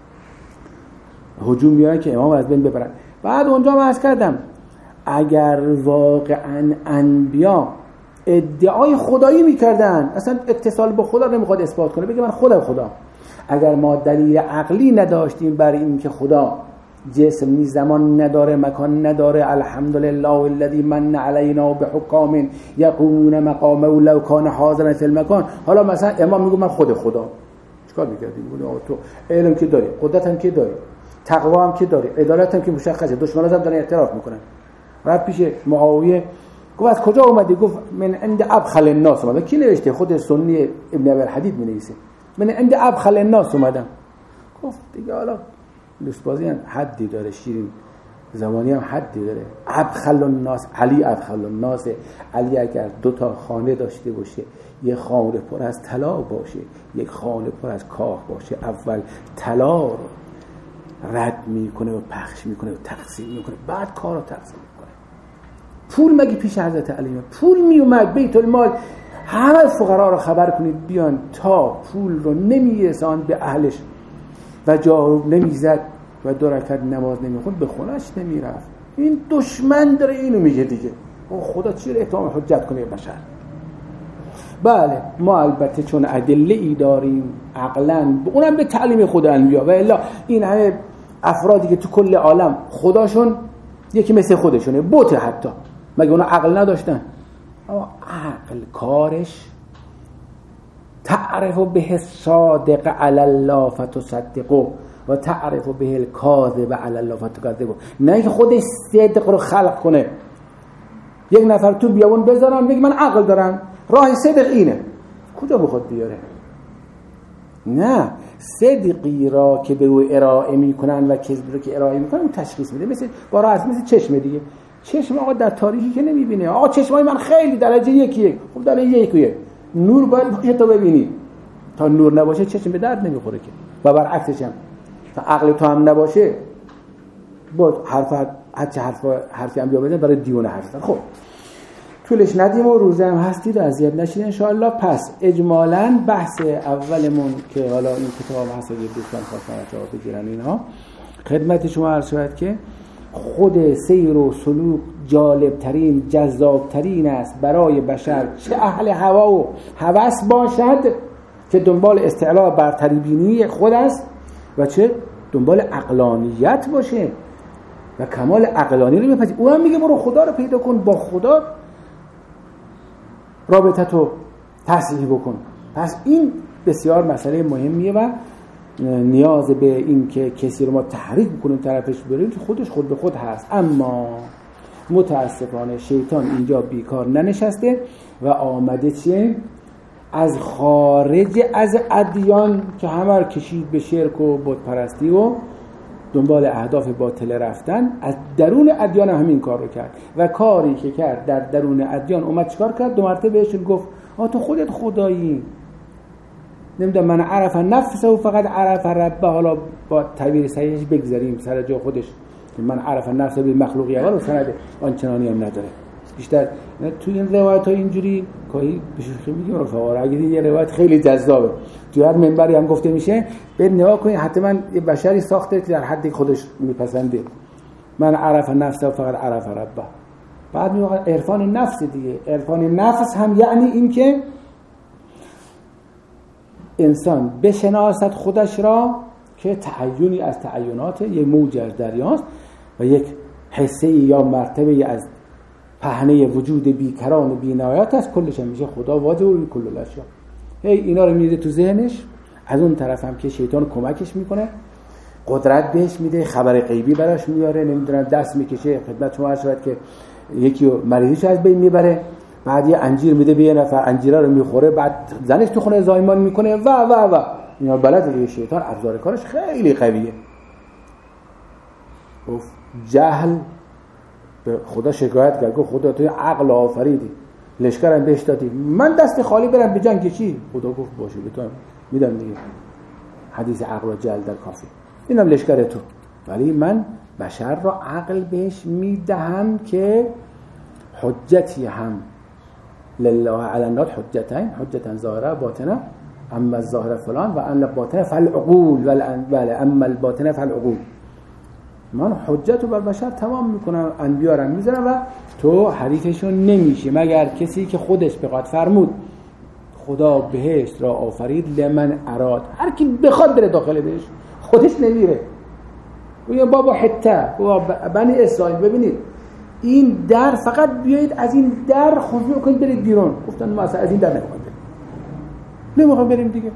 هجوم میارن که امام از بین ببرن. بعد اونجا من عرض کردم اگر واقعا انبیا ادعای خدایی میکردن، اصلا اتصال با خدا نمیخواد اثبات کنه، بگه من خدا. اگر ما دلیل عقلی نداشتیم برای این که خدا جسم نیست، زمان نداره، مکان نداره، الحمدلله الذی من علینا بحکام یقومون مقامه لو کان حاضرا فی المکان، حالا مثلا امام میگه من خدا، چیکار میکردی؟ میگه تو علم که داری، قدرت هم که داری، تقوا هم که داری، عدالت هم که مشخصه، دشمنات هم دارن اعتراف میکنن. رفت پیش معاویه گفت از کجا اومدی؟ گفت من عند ابخل الناس اومدم. کی نوشته؟ خود سنی ابن ابی الحدید می‌نویسه من عند ابخل الناس اومدم. گفت دیگه حالا لوسبازی هم حدی داره، شیرین زمانی هم حدی داره. ابخل الناس، علی ابخل الناس. علی اگر 2 خانه داشته باشه، یک خانه پر از طلا باشه، یک خانه پر از کاه باشه، اول طلا رو رد میکنه و پخش میکنه و تقسیم میکنه، بعد کار رو تقسیم میکنه. پول مگه پیش حضرت علی؟ پول میومد بیت المال، همه فقرا رو خبر کنید بیان، تا پول رو نمیرسان به اهلش و جارو نمیزد و 2 رکعت نماز نمیخوند، به خونش نمیرفت. این دشمن داره اینو میگه دیگه. خدا چی رو اتهام حجت کنه بشر؟ بله ما البته چون ادله ای داریم عقلاً، اونم به تعلیم خود انبیا، و الا این همه افرادی که تو کل عالم خداشون یکی مثل خودشونه، بت حتی، مگه اونا عقل نداشتن؟ اما عقل کارش تعرف به الصادق علی الله فتصدقوا و تعرف به الکاذب علی الله فتکذبوا. نه که خودش صدق رو خلق کنه. یک نفر تو بیابون بذارن میگه من عقل دارم، راه صدق اینه، کجا بخواد بیاره؟ نه، صدقی را که به او ارائه میکنن و کذبی را که ارائه میکنن اون تشخیص میده. مثل مثل چشم دیگه. چشم آقا در تاریکی که نمیبینه، آقا چشمای من خیلی درجه 1 خب در 1 نور باید باشه تا ببینی، تا نور نباشه چشم به درد نمیخوره که. و برعکسش هم تا عقل تو هم نباشه با حرفی هم بیا برای دیونه حرف. خب طولش ندیم و روزه هم هستید و اذیت نشید انشاءالله. پس اجمالاً بحث اولمون که حالا این کتاب هست که دوستان خواستن جواب بگیرن اینها، خدمت شما عرض شود که خود سیر و سلوک جالب ترین، جذاب ترین است برای بشر، چه اهل هوا و هوس باشد که دنبال استعلاء برتری بینی خود است و چه دنبال عقلانیت باشه و کمال عقلانی رو بپذیر. او هم میگه برو خدا رو پیدا کن، با خدا رابطتو تصحیح بکن. پس این بسیار مسئله مهمیه و نیاز به این که کسی رو ما تحریک بکنیم طرفش بریم که خودش خود به خود هست. اما متاسفانه شیطان اینجا بیکار ننشسته و آمده چیه؟ از خارج از ادیان که همه رو کشید به شرک و بت پرستی و دنبال اهداف باطل رفتن، از درون ادیان همین کار رو کرد و کاری که کرد در درون ادیان اومد چیکار کرد؟ 2 مرتبه بهشون گفت تو خودت خدایی. نمیدونم من عرف نفسه و فقط عرف ربه. حالا با تعبیر صحیحش بگذاریم سر جا خودش، من عرف نفسه به مخلوقی اول و سند آنچنانی هم نداره. بیشتر تو این روایت ها اینجوری گاهی بشوخی میگیم رفقا، اگه یه روایت خیلی جذابه تو هر منبری هم گفته میشه، برید نگاه کنید، حتما یه بشری ساخته که در حدی خودش میپسنده، من عرف نفسه و فقط عرف ربه. بعد میگه عرفان نفس دیگه. عرفان نفس هم یعنی این که انسان بشناسد خودش را که تعینی از تعینات یک موج از دریاست و یک حصه یا مرتبه از پهنه وجود بیکران و بینایات است. کلش هم میشه خدا واجب و کل الاشیا. اینا رو میده تو ذهنش. از اون طرف هم که شیطان کمکش میکنه، قدرت بهش میده، خبر غیبی براش میاره، نمیدونم دست میکشه. خدمت شما عرض شد که یکی مریضیش از بین میبره، بعد یه انجیر میده به یه نفر، انجیرا رو میخوره، بعد زنش تو خونه زایمان میکنه و اینا بلده. شیطان ابزار کارش خیلی قویه. گفت جهل به خدا شکایت کرد، گفت خدا توی عقل آفریدی، لشکرم بهش دادی، من دست خالی برم به جنگ کشی. خدا گفت باشه به تو میدم دیگه. حدیث عقل و جهل در کافی، اینم لشکر تو، ولی من بشر را عقل بهش میدهم که حجتی هم لله علی الناس حجتین، حجتا ظاهره باطنه، اما الظاهره فلان و اما الباطنه فالعقول، بله اما الباطنه فالعقول. من حجت رو بر بشر تمام میکنم، انبیا رو میذارم و تو حریفشون نمیشی مگر کسی که خودش بخواد. فرمود خدا بهشت را آفرید لمن اراد، هر کی بخواد بره داخل بهشت، خودش نمیره. یا بابا حته بنی اسرائیل ببینید این در فقط بیایید از این در خروج کنید برید بیرون. گفتن ما اصلا از این در نمیخوایم بریم دیگه.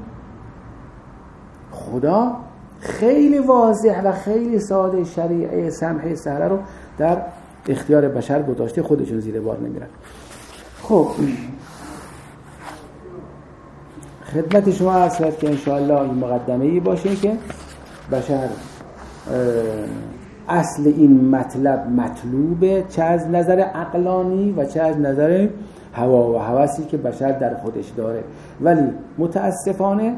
خدا خیلی واضح و خیلی ساده شریعه سمحه سهله رو در اختیار بشر گذاشته، خودشون زیر بار نمیرن. خب خدمت شما عرض کرد که انشاءالله این مقدمه‌ای باشه که بشر اصل این مطلب مطلوبه، چه از نظر عقلانی و چه از نظر هوا و هوسی که بشر در خودش داره، ولی متاسفانه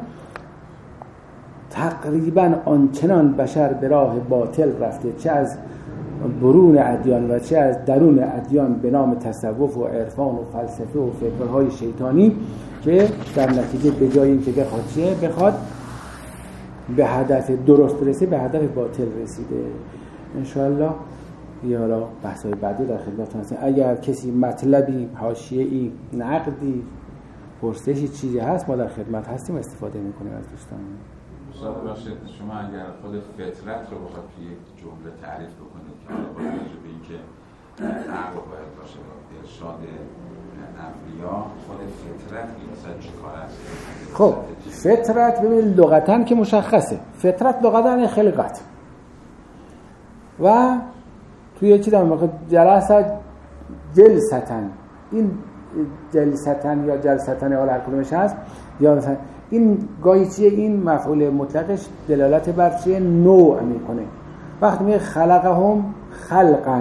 تقریبا آنچنان بشر به راه باطل رفته، چه از برون ادیان و چه از درون ادیان، به نام تصوف و عرفان و فلسفه و فکرهای شیطانی، که در نتیجه به جای این که بخواد به هدف درست رسه به هدف باطل رسیده. انشاءالله حالا بحث‌های بعدی در خدمتتون هستیم. اگر کسی مطلبی، حاشیه‌ای، نقدی، پرسشی چیزی هست ما در خدمت هستیم، استفاده می‌کنیم از دوستان. استاد باشید شما اگر خود فطرت رو بخواد که یک جمله تعریف بکنید که با توجه به اینکه عقل باید باشه و ارشاد انبیا، خود فطرت مثلا چیکار است؟ خب فطرت ببینید لغتاً که مشخصه. فطرت لغتاً خلقت و توی یه چی در واقع جلسه جلستن، این جلستن یا جلستن حالا هر کدومش هست، یا مثلا این گاهی چیه، این مفعول مطلقش دلالت بر چیه؟ نوع میکنه. وقتی میگه خلقهم خلقا،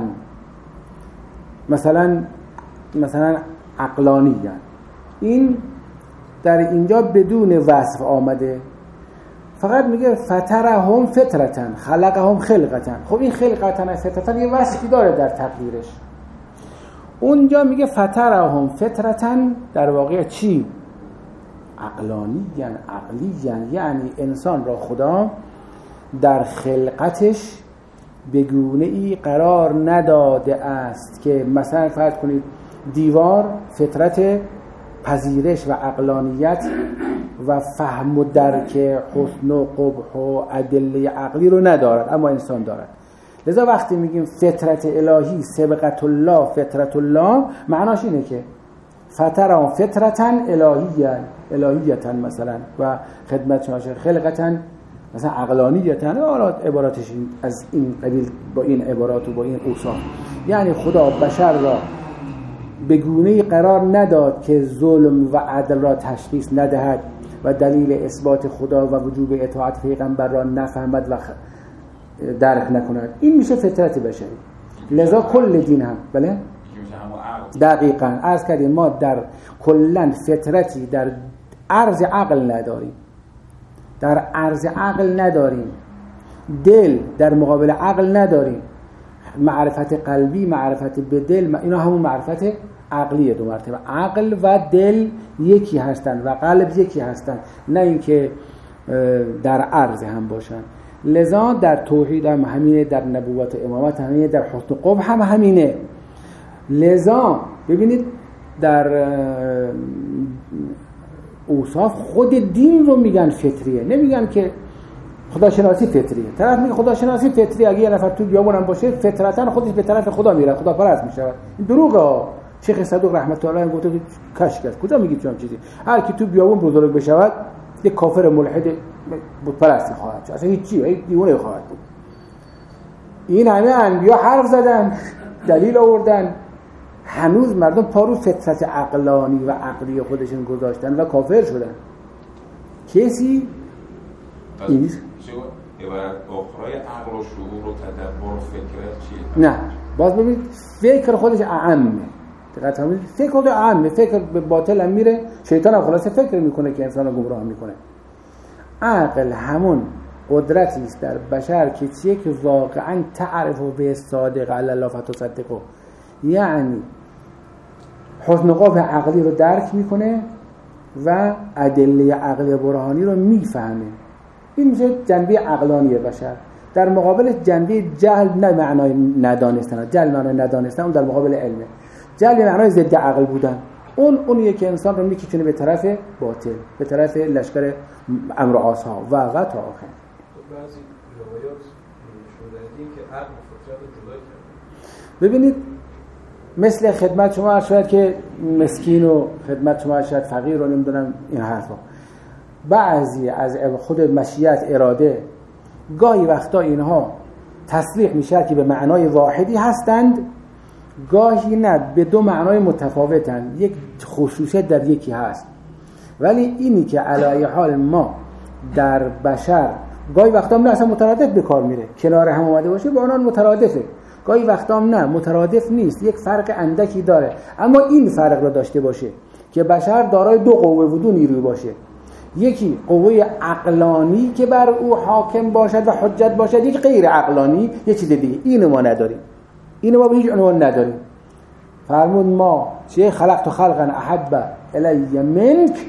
مثلا عقلانی، این در اینجا بدون وصف آمده، فقط میگه فطرهم فطرتن خلقهم خلقتن. خب این خلقتن و فطرتن یه وصفی داره در تقدیرش. اونجا میگه فطرهم فطرتن، در واقع چی؟ عقلانی یعنی انسان را خدا در خلقتش به گونه ای قرار نداده است که مثلا فرض کنید دیوار فطرت پذیرش و عقلانیت و فهم و درک حسن و قبح و ادله عقلی رو ندارد، اما انسان دارد. لذا وقتی میگیم فطرت الهی، سبقت الله، فطرت الله، معناش اینه که فطرهم فطرتن الهیتن مثلا، و خدمت شما خلقتن مثلا عقلانیتن، حالا عباراتش از این قبیل با این عبارات و با این اوصاف. یعنی خدا بشر را به گونه‌ای قرار نداد که ظلم و عدل را تشخیص ندهد و دلیل اثبات خدا و وجوب اطاعت پیغمبر را نفهمد و درک نکند. این میشه فطرت بشری. لذا کل دین هم بله دقیقاً عرض کردیم ما در کلن فطرتی در عرض عقل نداریم، دل در مقابل عقل نداریم، معرفت قلبی، معرفت به دل، اینا همون معرفت عقلیه. دو مرتبه عقل و دل یکی هستند و قلب یکی هستند، نه اینکه در عرض هم باشن. لذا در توحید هم همینه، در نبوت و امامت همینه، در حسن قبح هم همینه. لذا ببینید در اوصاف خود دین رو میگن فطریه، نمیگن که خداشناسی فطریه. طرف میگه خداشناسی فطریه، اگه یه نفر تو بیابون هم باشه فطرتاً خودش به طرف خدا میره، خدا پرست میشه. این دروغه. شیخ صدوق رحمت الله علیه گفته کشف کرد. کجا میگید چون چیزی؟ هر کی تو بیابون بزرگ بشود یک کافر ملحد بت پرست خواهد شد، اصلا هیچ دیوانه خواهد بود. این همه انبیا حرف زدن، دلیل آوردن، هنوز مردم پارو فطرت عقلانی و عقلی خودشون گذاشتن و کافر شدن. کسی این عبارت اخرای عقل و شعور و تدبر و فکر چیه؟ نه، باز ببینید فکر خودش اعمه. دقت کنید، فکر خود اعمه. فکر به باطل هم میره، شیطان هم خلاصه فکر میکنه که انسان رو گمراه میکنه. عقل همون قدرتی است در بشر که چیه که واقعا تعرف به صادق علی الله فتصدقه، یعنی حسن و قبح عقلی رو درک میکنه و ادله عقلی برهانی رو میفهمه. این میشه جنبه عقلانی بشر. در مقابل جنبه جهل، نه معنای ندانستن، جهل معنای ندانستن، اون در مقابل علمه. جهل معنای ضد عقل بودن، اونیه که انسان رو میکشونه به طرف باطل، به طرف لشکر امر و عاصا و تا آخر. بعضی روایات شده که عقل فطرت رو جدا کرده. ببینید مثل خدمت شما شاید که مسکین و خدمت شما شاید فقیر رو نمیدونم این حرفا، بعضی از خود مشیت اراده گاهی وقتا اینها تصریح میشه که به معنای واحدی هستند، گاهی نه، به دو معنای متفاوتند، یک خصوصیت در یکی هست. ولی اینی که علی حال ما در بشر گاهی وقتا هم نه اصلا مترادف به کار میره، کنار هم اومده باشه با آنان مترادفه، گاهی وقتا هم نه مترادف نیست، یک فرق اندکی داره، اما این فرق را داشته باشه که بشر دارای دو قوه و دو نیروی باشه، یکی قوه عقلانی که بر او حاکم باشد و حجت باشد، یک غیر عقلانی، یک چیز دیگه. اینو ما نداریم، اینو ما به هیچ عنوان نداریم. فرمود ما چه خلقت خلقا احب الی منک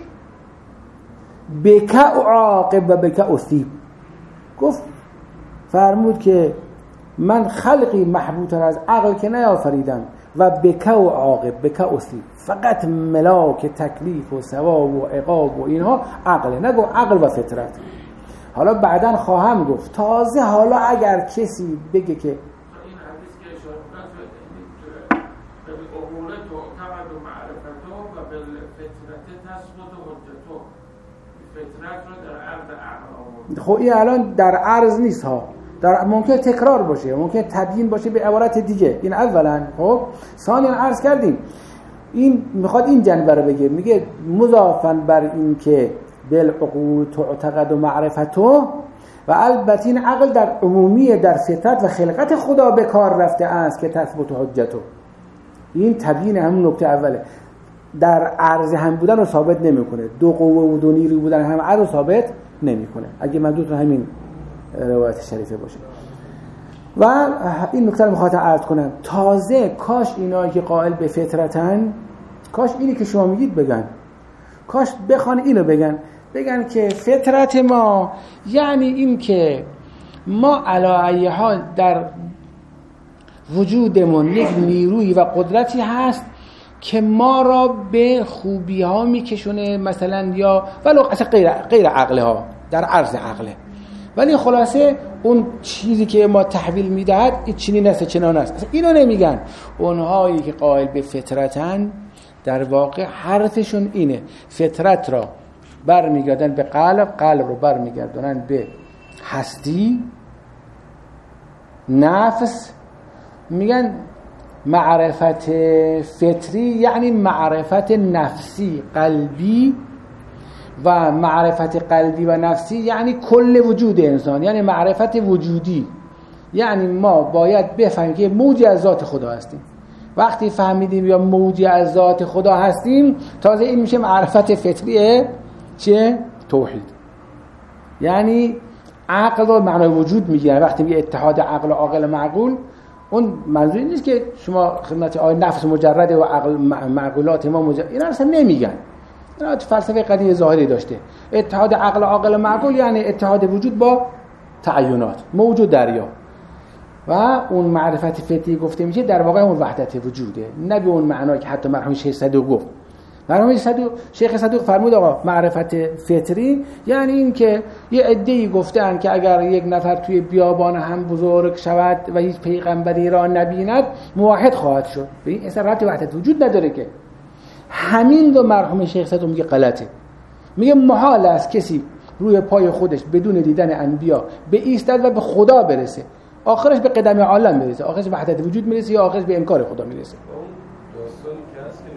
بک اعاقب و بک اثیب. گفت فرمود که من خلقی محبوبتر از عقل که نیافریدم و بک و عاقب بک اثیب، فقط ملاک تکلیف و ثواب و عقاب و اینها عقله، نگو عقل و فطرت. حالا بعداً خواهم گفت تازه حالا اگر کسی بگه که خب این الان در عرض نیست ها، در ممکن تکرار باشه، ممکن تبیین باشه به عبارت دیگه. این اولا. خب ثانیا عرض کردیم این میخواد این جنبه رو بگه، میگه مضافاً بر این که بالعقول تعتقد و معرفتو، و البته این عقل در عمومی در فطرت و خلقت خدا به کار رفته است که تثبت حجتو. این تبیین همون نکته اوله. در عرض هم بودن رو ثابت نمیکنه، دو قوه و دو نیروی بودن هم عرض رو ثابت نمیکنه، اگه منظورتون همین روایت شریفه باشه. و این نکته رو میخوام عرض کنم، تازه کاش اینایی که قائل به فطرتن، کاش اینی که شما میگید بگن، کاش بخوان اینو بگن که فطرت ما یعنی این که ما علی ای حال در وجودمون یک نیروی و قدرتی هست که ما را به خوبی ها میکشونه، مثلا یا ولو اصلا غیر عقله ها، در عرض عقله، ولی خلاصه اون چیزی که ما تحویل میدهد این چنین است چنان است. اصلا اینو نمیگن. اونهایی که قائل به فطرتن در واقع حرفشون اینه، فطرت را برمیگردن به قلب رو برمیگردونن به هستی، نفس. میگن معرفت فطری یعنی معرفت نفسی قلبی، و معرفت قلبی و نفسی یعنی کل وجود انسان، یعنی معرفت وجودی. یعنی ما باید بفهمیم که موجی از ذات خدا هستیم. وقتی فهمیدیم یا موجی از ذات خدا هستیم، تازه این میشه معرفت فطریه چه؟ توحید. یعنی عقل رو معنای وجود میگیره. وقتی میگه اتحاد عقل و عاقل معقول، اون منظوری نیست که شما خدمت نفس مجرده و عقل معقولات ما مجرد، اینا اصلا نمیگن. اینا فلسفه قدیم ظاهری داشته. اتحاد عقل و عاقل معقول یعنی اتحاد وجود با تعینات، موجود دریا. و اون معرفت فطری گفته میشه در واقع اون وحدت وجوده، نه به اون معنا که حتی مرحوم شیخ صدوق گفت. مرحوم شیخ صدوق فرمود آقا معرفت فطری یعنی این که یه عده‌ای گفتن که اگر یک نفر توی بیابان هم بزرگ شود و هیچ پیغمبری را نبیند موحد خواهد شد. به این اصلا ربطی وحدت وجود نداره که. همین رو مرحوم شیخ صدوق میگه غلطه. میگه محال است کسی روی پای خودش بدون دیدن انبیا به ایستاد و به خدا برسه، آخرش به قدم عالم میرسه، آخرش به وحدت وجود میرسه یا آخرش به انکار خدا میرسه. داستانی که هست که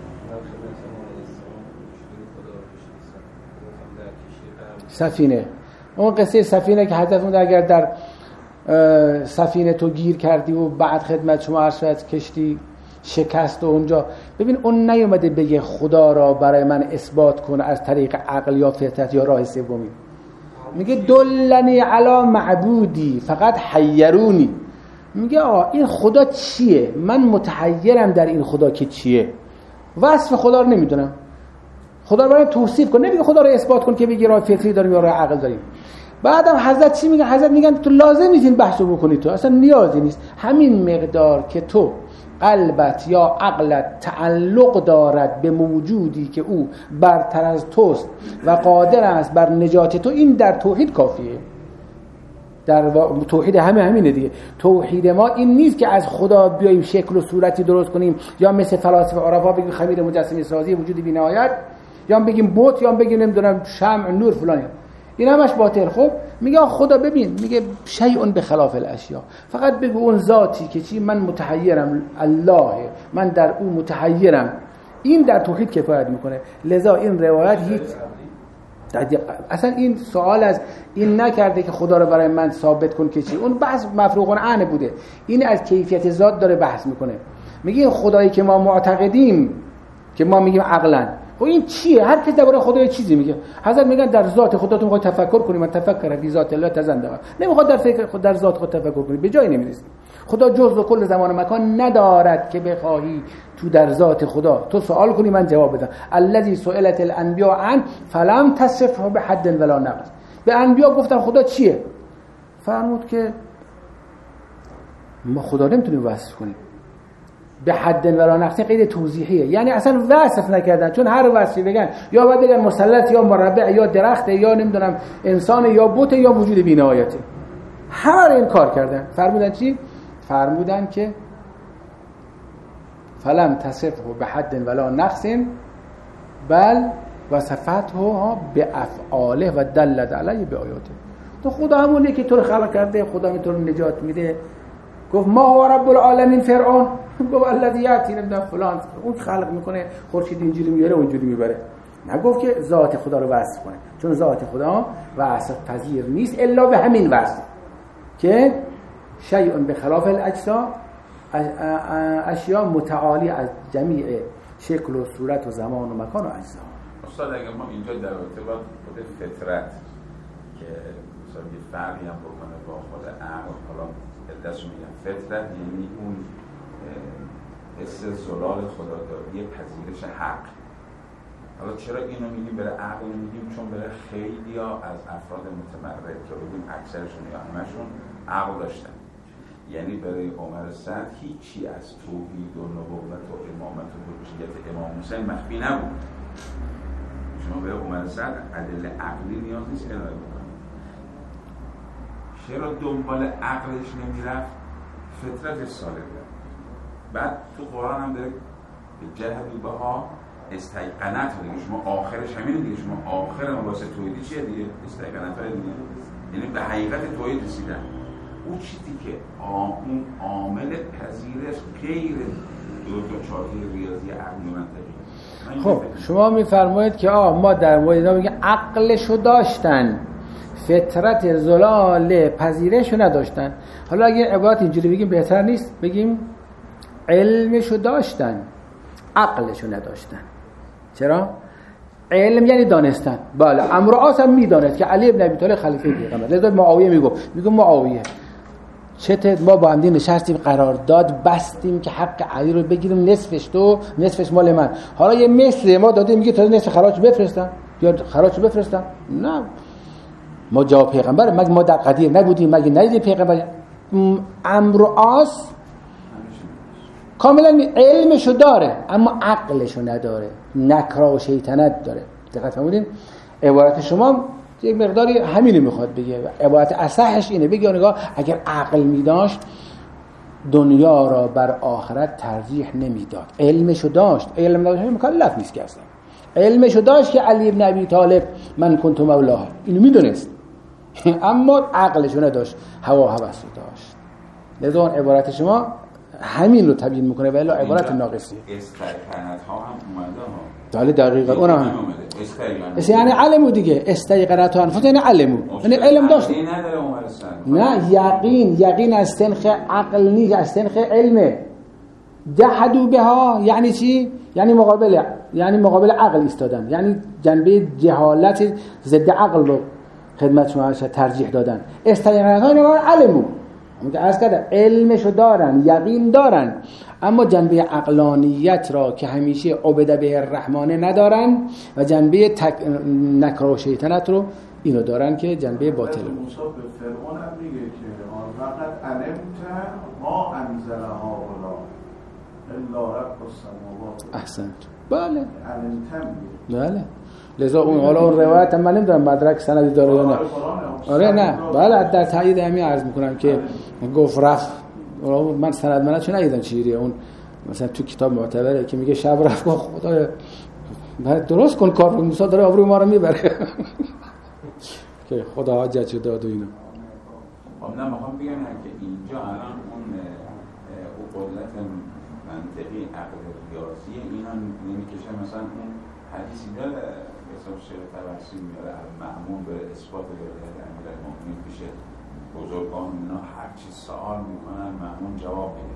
سفینه، اون قصه سفینه که هدف اگر در سفینه تو گیر کردی و بعد خدمت شما عرض شد کشتی شکست و اونجا، ببین اون نیومده بگه خدا را برای من اثبات کنه از طریق عقل یا فطرت یا راه سومی، میگه دلنی علی معبودی فقط حیرونی. میگه این خدا چیه؟ من متحیرم در این خدا که چیه، وصف خدا رو نمیدونم، خدا رو برای توصیف کن، نمیگه خدا رو اثبات کن که بگی راه فطری داریم یا راه عقل داریم. بعدم حضرت چی میگن؟ حضرت میگن تو لازم نیست این بحثو بکنی، تو اصلا نیازی نیست. همین مقدار که تو قلبت یا عقلت تعلق دارد به موجودی که او برتر از توست و قادر است بر نجات تو، این در توحید کافیه. در توحید همینه دیگه. توحید ما این نیست که از خدا بیاییم شکل و صورتی درست کنیم، یا مثل فلاسفه عرفا بگیم خمیر مجسمه سازی وجود بی نهایت، یا بگیم بت، یا بگیم نمیدونم شمع نور فلان. این همش باطل. خب میگه خدا ببین، میگه شیء بخلاف الاشیاء، فقط بگو اون ذاتی که چی، من متحیرم، الله، من در او متحیرم. این در توحید کفایت میکنه. لذا این روایت هیچ اصلا این سوال از این نکرده که خدا رو برای من ثابت کن که چی، اون بحث مفروغ عنه بوده. این از کیفیت ذات داره بحث میکنه. میگه این خدایی که ما معتقدیم، که ما میگیم عقلا، خب این چیه؟ هر کس درباره خدا یه چیزی میگه. حضرت میگن در ذات خدا تو میخوای تفکر کنی، من تفکر فی ذات الله تزنده، نمیخواد در فکر خود در ذات خود تفکر کنی، به جای نمیرسی. خدا جزء و کل زمان و مکان ندارد که بخواهی تو در ذات خدا تو سوال کنی من جواب بدم. الذی سئلت الانبیاء عن فلم تصفه بحد ولا نقص. به انبیا گفتن خدا چیه؟ فرمود که ما خدا نمیتونیم وصف کنیم به حد ولا نقص. قید توضیحیه، یعنی اصلا وصف نکردن. چون هر وصفی بگن یا باید بگن مثلث یا مربع یا درخت یا نمیدونم انسان یا بت یا وجود بی‌نهایته. همه رو این کار کردن. فرمودن چی؟ فرمودن که فلم تصفه به حد ولا نقص بل وصفته به افعاله و دلت علیه به آیاته. تو خدا همونه که تو رو خلق کرده، خدا تو رو نجات میده. گفت ما هو رب العالمین فرعون، گفت الذی یاتی نمیدونم فلان، اون خلق میکنه خورشید اینجوری میاره اونجوری میبره. نگفت که ذات خدا رو وصف کنه، چون ذات خدا وصف پذیر نیست الا به همین وصف که شیء بخلاف الاجزاء، اشیاء متعالی از جمیع شکل و صورت و زمان و مکان و اجزا. استاد اگه ما اینجا در رابطه با خود فطرت که مثلا یه فرقی هم بکنه با خود عقل، حالا دستو میگم فطرت یعنی اون حس زلال خداداری، پذیرش حق. حالا چرا اینو میگیم برای عقل میگیم؟ چون برای خیلی ها از افراد متمرد که بگیم اکثرشون یا همشون عقل داشتن، یعنی برای عمر سعد هیچی از توحید و نبوت و امامت و حجیت امام حسین مخفی نبود. شما برای عمر سعد ادله عقلی نیاز نیست ارائه بکنید. چرا دنبال عقلش نمیرفت؟ فطرت سالبه. بعد تو قرآن هم داره جهدوا بها استیقنت دیگه، شما آخرش همینه دیگه، شما آخر واسه توحید چیه دیگه؟ استیقنت های دیگه، یعنی به حقیقت توحید رسیدن. اون چیزی که اون عامل پذیرش غیر دو چارتی ریاضی عقلی منطقی. خب شما میفرمایید که ما در مورد اینا میگه عقلشو داشتن، فطرت زلال پذیرشو نداشتن. حالا اگه عبارت اینجوری بگیم بهتر نیست؟ بگیم علمشو داشتن، عقلشو نداشتن. چرا؟ علم یعنی دانستن. بله، عمرو عاص هم میدانست که علی ابن ابی طالب خلیفه پیغمبر. لذا معاویه میگه معاویه چته ما با هم نشستیم قرارداد بستیم که حق علی رو بگیریم، نصفش تو نصفش مال من. حالا یه مصر ما داده میگه تا نصف خراج بفرستم یا خراج بفرستم؟ نه، ما جواب پیغمبر، مگه ما در قدیر نبودیم؟ مگه ندیدیم پیغمبر؟ عمرو عاص کاملا علمشو داره اما عقلشو نداره، نکرا و شیطنت داره. دقت فرمودین؟ عبارت شما یک مقداری همینو میخواد بگه. عبارت اصحش اینه، بگه نگاه اگر عقل میداشت دنیا را بر آخرت ترجیح نمیداد. علمشو داشت، علم نداشت مکلف نیست که اصلا. علمشو داشت که علی ابن ابی طالب من کنت مولاه، اینو میدونست اما عقلشو نداشت، هوا هوسو داشت. لذا عبارت شما همین رو تبیین میکنه ولی عبارت ناقصیه. استیقنت ها هم اومده ها. بله دقیقاً اون هم یعنی علمو دیگه. استیقنت ها یعنی علمو، یعنی علم داشت. نه، یقین از سنخ عقل نیست، از سنخ علمه. جحدوا بها یعنی چی؟ یعنی مقابل عقل ایستادن، یعنی جنبه جهالت ضد عقل رو خدمت شما ترجیح دادن. استیقنت ها یعنی علمو، که از کده علمشو دارن، یقین دارن، اما جنبه عقلانیت را که همیشه عبده به الرحمن ندارن و جنبه نکر و شیطنت رو اینو دارن که جنبه باطل موسی به فرعون هم میگه که آن وقت علمت ما انزل هؤلاء الا رب السماوات. احسنت. بله علمتم. بله. لذا اون حالا اون روایت من نمیدونم مدرک سندی داره یا نه. آره نه. بله در تایید همین عرض میکنم که گفت رفت. من سند منو چون ندیدم چیه اون مثلا تو کتاب معتبره که میگه شب رفت گفت خدایا درست کن کار رو، موسی داره آبروی ما رو میبره که خدا حاجت داد و اینا. خب نه میخوام بگم که اینجا الان اون قدرت منطقی عقل ریاضی اینا نمیکشه. مثلا اون حدیثی داره حساب شیخ طبرسی میاره المأمون به اثبات ولایت امیرالمومنین پیش بزرگان اینا هر چی سوال میکنن مأمون جواب میده.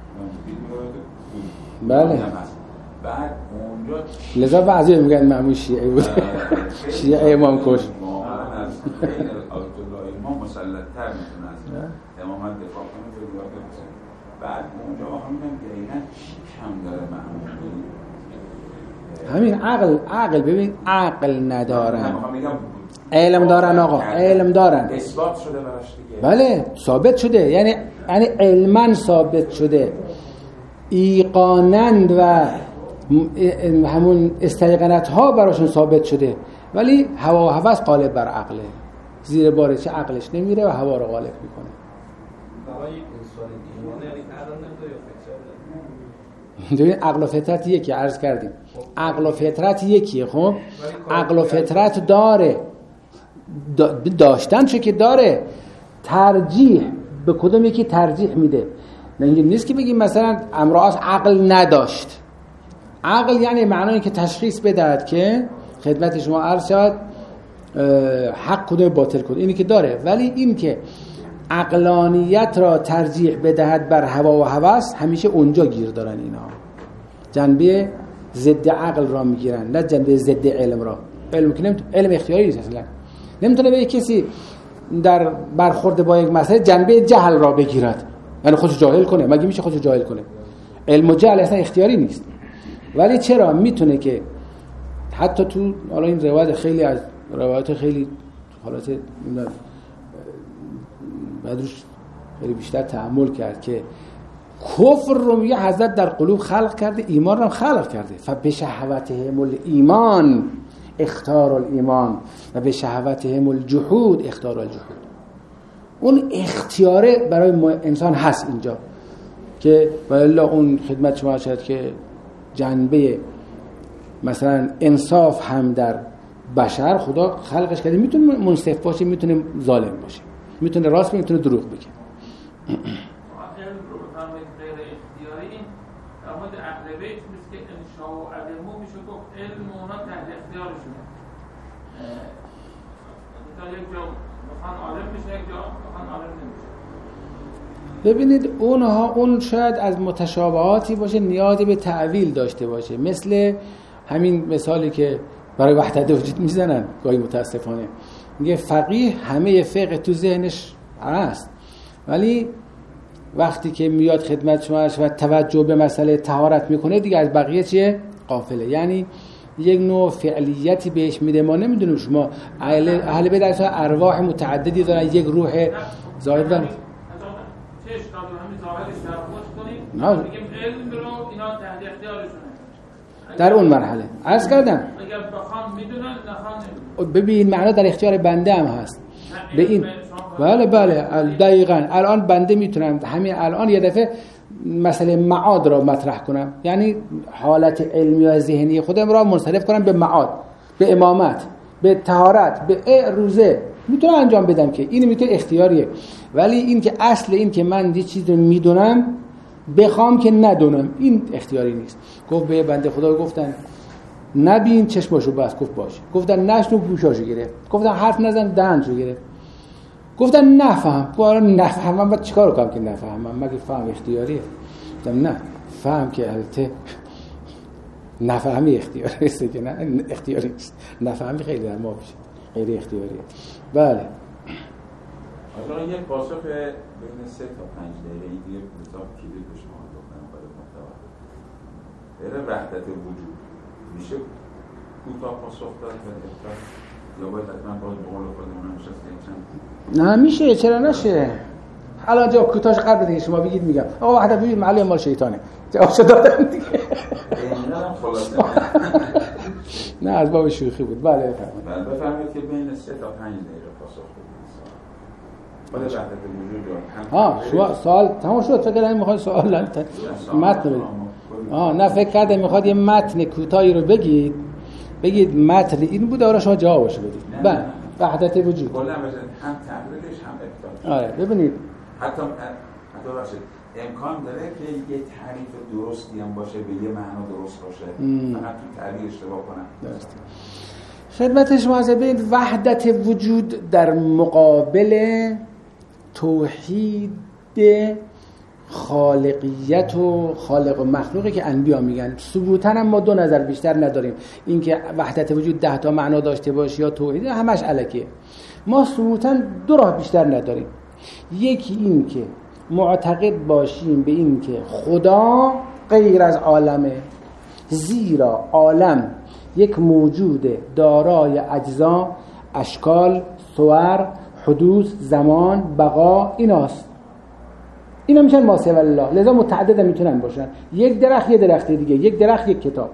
بله. بعد اونجا لذا بعضی میگن مأمون شیعه بود. شیعه امام کش. واقعا از غیر آیت الله امام مسلط‌تر میتونه از امامت دفاع کنه به ولایت حسین. بعد اونجا واقعا میگن دقیقاً چی کم داره مأمون؟ همین عقل ببین عقل ندارن. علم دارن آقا، علم دارن. اثبات شده براش دیگه. بله ثابت شده، یعنی علما ثابت شده، ایقانند و همون استیقانت ها براشون ثابت شده، ولی هوا و هوس غالب بر عقله، زیر بار چه عقلش نمیره و هوا رو غالب میکنه. برای یک انسان ایمانه یعنی عقل نمیداره یا فکر؟ ببین عقل و فطرت یکی، عرض کردیم عقل و فطرت یکیه. خب عقل و فطرت داره داشتن چه که داره، ترجیح به کدوم یکی ترجیح میده. نه اینجوری نیست که بگیم مثلا امراض عقل نداشت. عقل یعنی معنای که تشخیص بدهد که خدمت شما عرض شود حق کدوم باطل کدوم، اینی که داره، ولی این که عقلانیت را ترجیح بدهد بر هوا و هوس همیشه اونجا گیر دارن. اینا جنبه ضد عقل را میگیرن، نه جنبه ضد علم را. علم که علم اختیاری نیست اصلا. نمیتونه به کسی در برخورد با یک مسئله جنبه جهل را بگیرد، یعنی خودش جاهل کنه. مگه میشه خودش جاهل کنه؟ علم و جهل اصلا اختیاری نیست. ولی چرا میتونه که حتی تو حالا این روایت خیلی از روایت خیلی حالت بعد روش خیلی بیشتر تأمل کرد که کفر رو میگه حضرت در قلوب خلق کرده، ایمان رو هم خلق کرده. فبشهوتهم الایمان اختار الایمان و به شهوتهم الجحود اختار الجحود. اون اختیاره برای انسان هست اینجا که والا اون خدمت شما شد که جنبه مثلا انصاف هم در بشر خدا خلقش کرده، میتونه منصف باشه، میتونه ظالم باشه، میتونه راست باشه، میتونه دروغ بگه. علم رو بفرمایید غیر اختیاری این در مورد اهل بیت میشه که انشاء و عدمو میشه گفت علم اونا تحت اختیارشونه. تا یک جا بخوان عالم میشه، یک جا بخوان عالم نمیشه. ببینید اون شاید از متشابهاتی باشه نیازی به تعویل داشته باشه، مثل همین مثالی که برای وحدت وجود میزنن گاهی متاسفانه. میگه فقیه همه فقه تو ذهنش هست، ولی وقتی که میاد خدمت شما و توجه به مسئله طهارت میکنه دیگه از بقیه چیه؟ غافله. یعنی یک نوع فعلیتی بهش میده. ما نمیدونیم شما اهل بدعت ارواح متعددی دارن، یک روح ظاهر دارن. چه اشکال داره همین ظاهرش تفاوت کنیم؟ میگیم علم رو اینا تحت اختیارشونه. در اون مرحله عرض کردم اگر بخوام میدونن نخوام نمیدونن. ببین معنا در اختیار بنده هم هست. به این بله دقیقاً الان بنده میتونم همین الان یه دفعه مسئله معاد را مطرح کنم، یعنی حالت علمی و ذهنی خودم را منصرف کنم به معاد، به امامت، به طهارت، به روزه، میتونم انجام بدم که این میتونه اختیاریه. ولی این که اصل این که من یه چیز رو میدونم بخوام که ندونم، این اختیاری نیست. گفت به بنده خدا گفتن نبین چشماشو بس، گفت باشه. گفتن نشنو گوشاشو گرفت. گفتن حرف نزن دهنشو گرفت. گفتن نفهم. گفتن نفهمم بعد چیکار کنم که نفهمم؟ مگه فهم اختیاریه؟ گفتم نه، فهم که البته نفهمی اختیاری است که نه اختیاری نیست. نفهمی خیلی در ما میشه، غیر اختیاریه. بله. حالا یک پاسخ بین 3 تا 5 دقیقه این دیگه کوتاه کلیدی به شما گفتم برای محتوا. در وحدت وجود میشه کوتاه پاسخ داد به یا باید حتما باید به قول خودمون نمیشه؟ نه میشه، چرا نشه؟ الان جا کوتاش قبل دیگه شما بگید میگم آقا وحدت وجود معلومه مال شیطانه، جوابشو دادم دیگه. اینم خلاصه نه از باب شوخی بود. بله بفرمایید. بفرمایید که بین 3 تا 5 دقیقه پاسخ بدید. خود وحدت وجود رو ها شما سوال تمام شد؟ فکر کردم میخواد سوال متن بدید. نه فکر کردم میخواد یه متن کوتاهی رو بگید متن این بود آره شما جوابشو بدید. بله وحدت وجود کلا هم تقریرش هم ابطال. آره ببینید حتی باشید امکان داره که یه تعریف درستی هم باشه به یه معنا درست باشه فقط تو تعریف اشتباه کنن. درسته. خدمت شما عرض ببینید وحدت وجود در مقابل توحید خالقیت و خالق و مخلوقی که انبیا میگن. ثبوتاً هم ما 2 نظر بیشتر نداریم، اینکه وحدت وجود 10 تا معنا داشته باشه یا توحید همش الکیه. ما ثبوتاً 2 راه بیشتر نداریم. یکی این که معتقد باشیم به این که خدا غیر از عالمه، زیرا عالم یک موجود دارای اجزا، اشکال، صور، حدوث، زمان، بقا ایناست. اینا میشن ما سوی الله، لذا متعدد میتونن باشن. یک درخت یه درخت دیگه، یک درخت یک کتاب.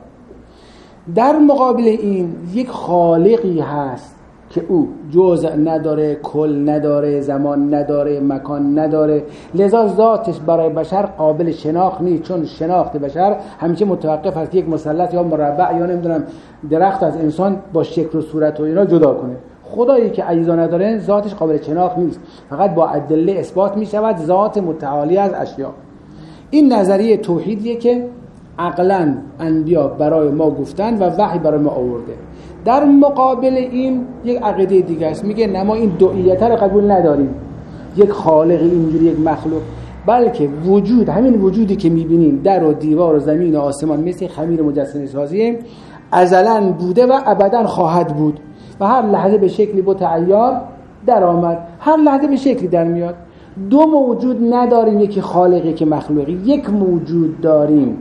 در مقابل این یک خالقی هست که او جزء نداره، کل نداره، زمان نداره، مکان نداره، لذا ذاتش برای بشر قابل شناخت نیست، چون شناخت بشر همیشه متوقف هست یک مثلث یا مربع یا نمیدونم درخت از انسان با شکل و صورت و اینا جدا کنه. خدایی که اجزا نداره ذاتش قابل شناخت نیست، فقط با ادله اثبات می شود ذات متعالی از اشیا. این نظریه توحیدیه که عقلاً انبیا برای ما گفتن و وحی برای ما آورده. در مقابل این یک عقیده دیگه است، میگه نه ما این دوئیت رو قبول نداریم، یک خالق اینجوری یک مخلوق، بلکه وجود، همین وجودی که میبینیم در و دیوار و زمین و آسمان مثل خمیر مجسمه سازی ازلاً بوده و ابداً خواهد بود و هر لحظه به شکلی متعیر در آمد، هر لحظه به شکلی در میاد. 2 موجود نداریم، یکی خالقی که مخلوقی، یک موجود داریم،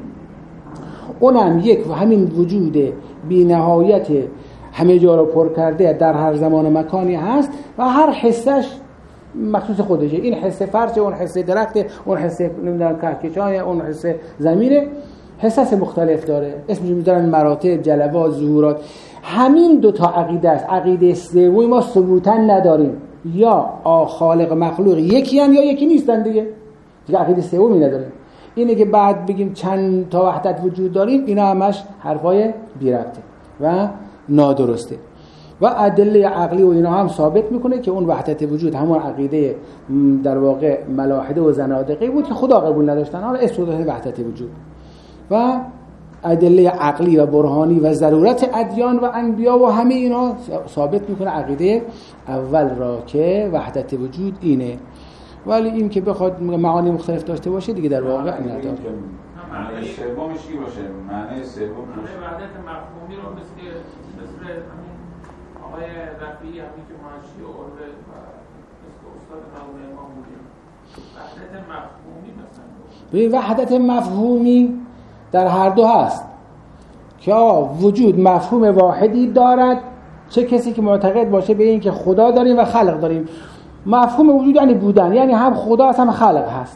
اونم یک و همین وجود بی نهایت همه جا رو پر کرده در هر زمان و مکانی هست و هر حسش مخصوص خودشه. این حس فرش، اون حس درخت، اون حس نمیدونم کهکشان، اون حس زمینه، حساس مختلف داره، اسمش میذارن مراتب، جلوات، ظهورات. همین 2 تا عقیده است. عقیده سومی ما ثبوتا نداریم، یا خالق مخلوق یکی ان یا یکی نیستن دیگه عقیده سومی نداریم. اینه که بعد بگیم چند تا وحدت وجود داریم، اینا همش حرفای بی ربطه و نادرسته و ادله عقلی و اینا هم ثابت میکنه که اون وحدت وجود همون عقیده در واقع ملاحده و زنادقه بود که خدا قبول نداشتن، حالا اسم داده وحدت وجود. و ادله عقلی و برهانی و ضرورت ادیان و انبیا و همه اینا ثابت میکنه عقیده اول را که وحدت وجود اینه. ولی این که بخواد معانی مختلف داشته باشه دیگه در واقع نداره. معنی سومش چی باشه؟ معنی سوم وحدت مفهومی رو مثل همین آقای رفیعی همین که منشی عربه و مثل استاد مرحوم امام بودیم، وحدت مفهومی مثلا ببین وحدت مفهومی در هر دو هست که وجود مفهوم واحدی دارد، چه کسی که معتقد باشه به این که خدا داریم و خلق داریم. مفهوم وجود یعنی بودن، یعنی هم خدا هست هم خلق هست.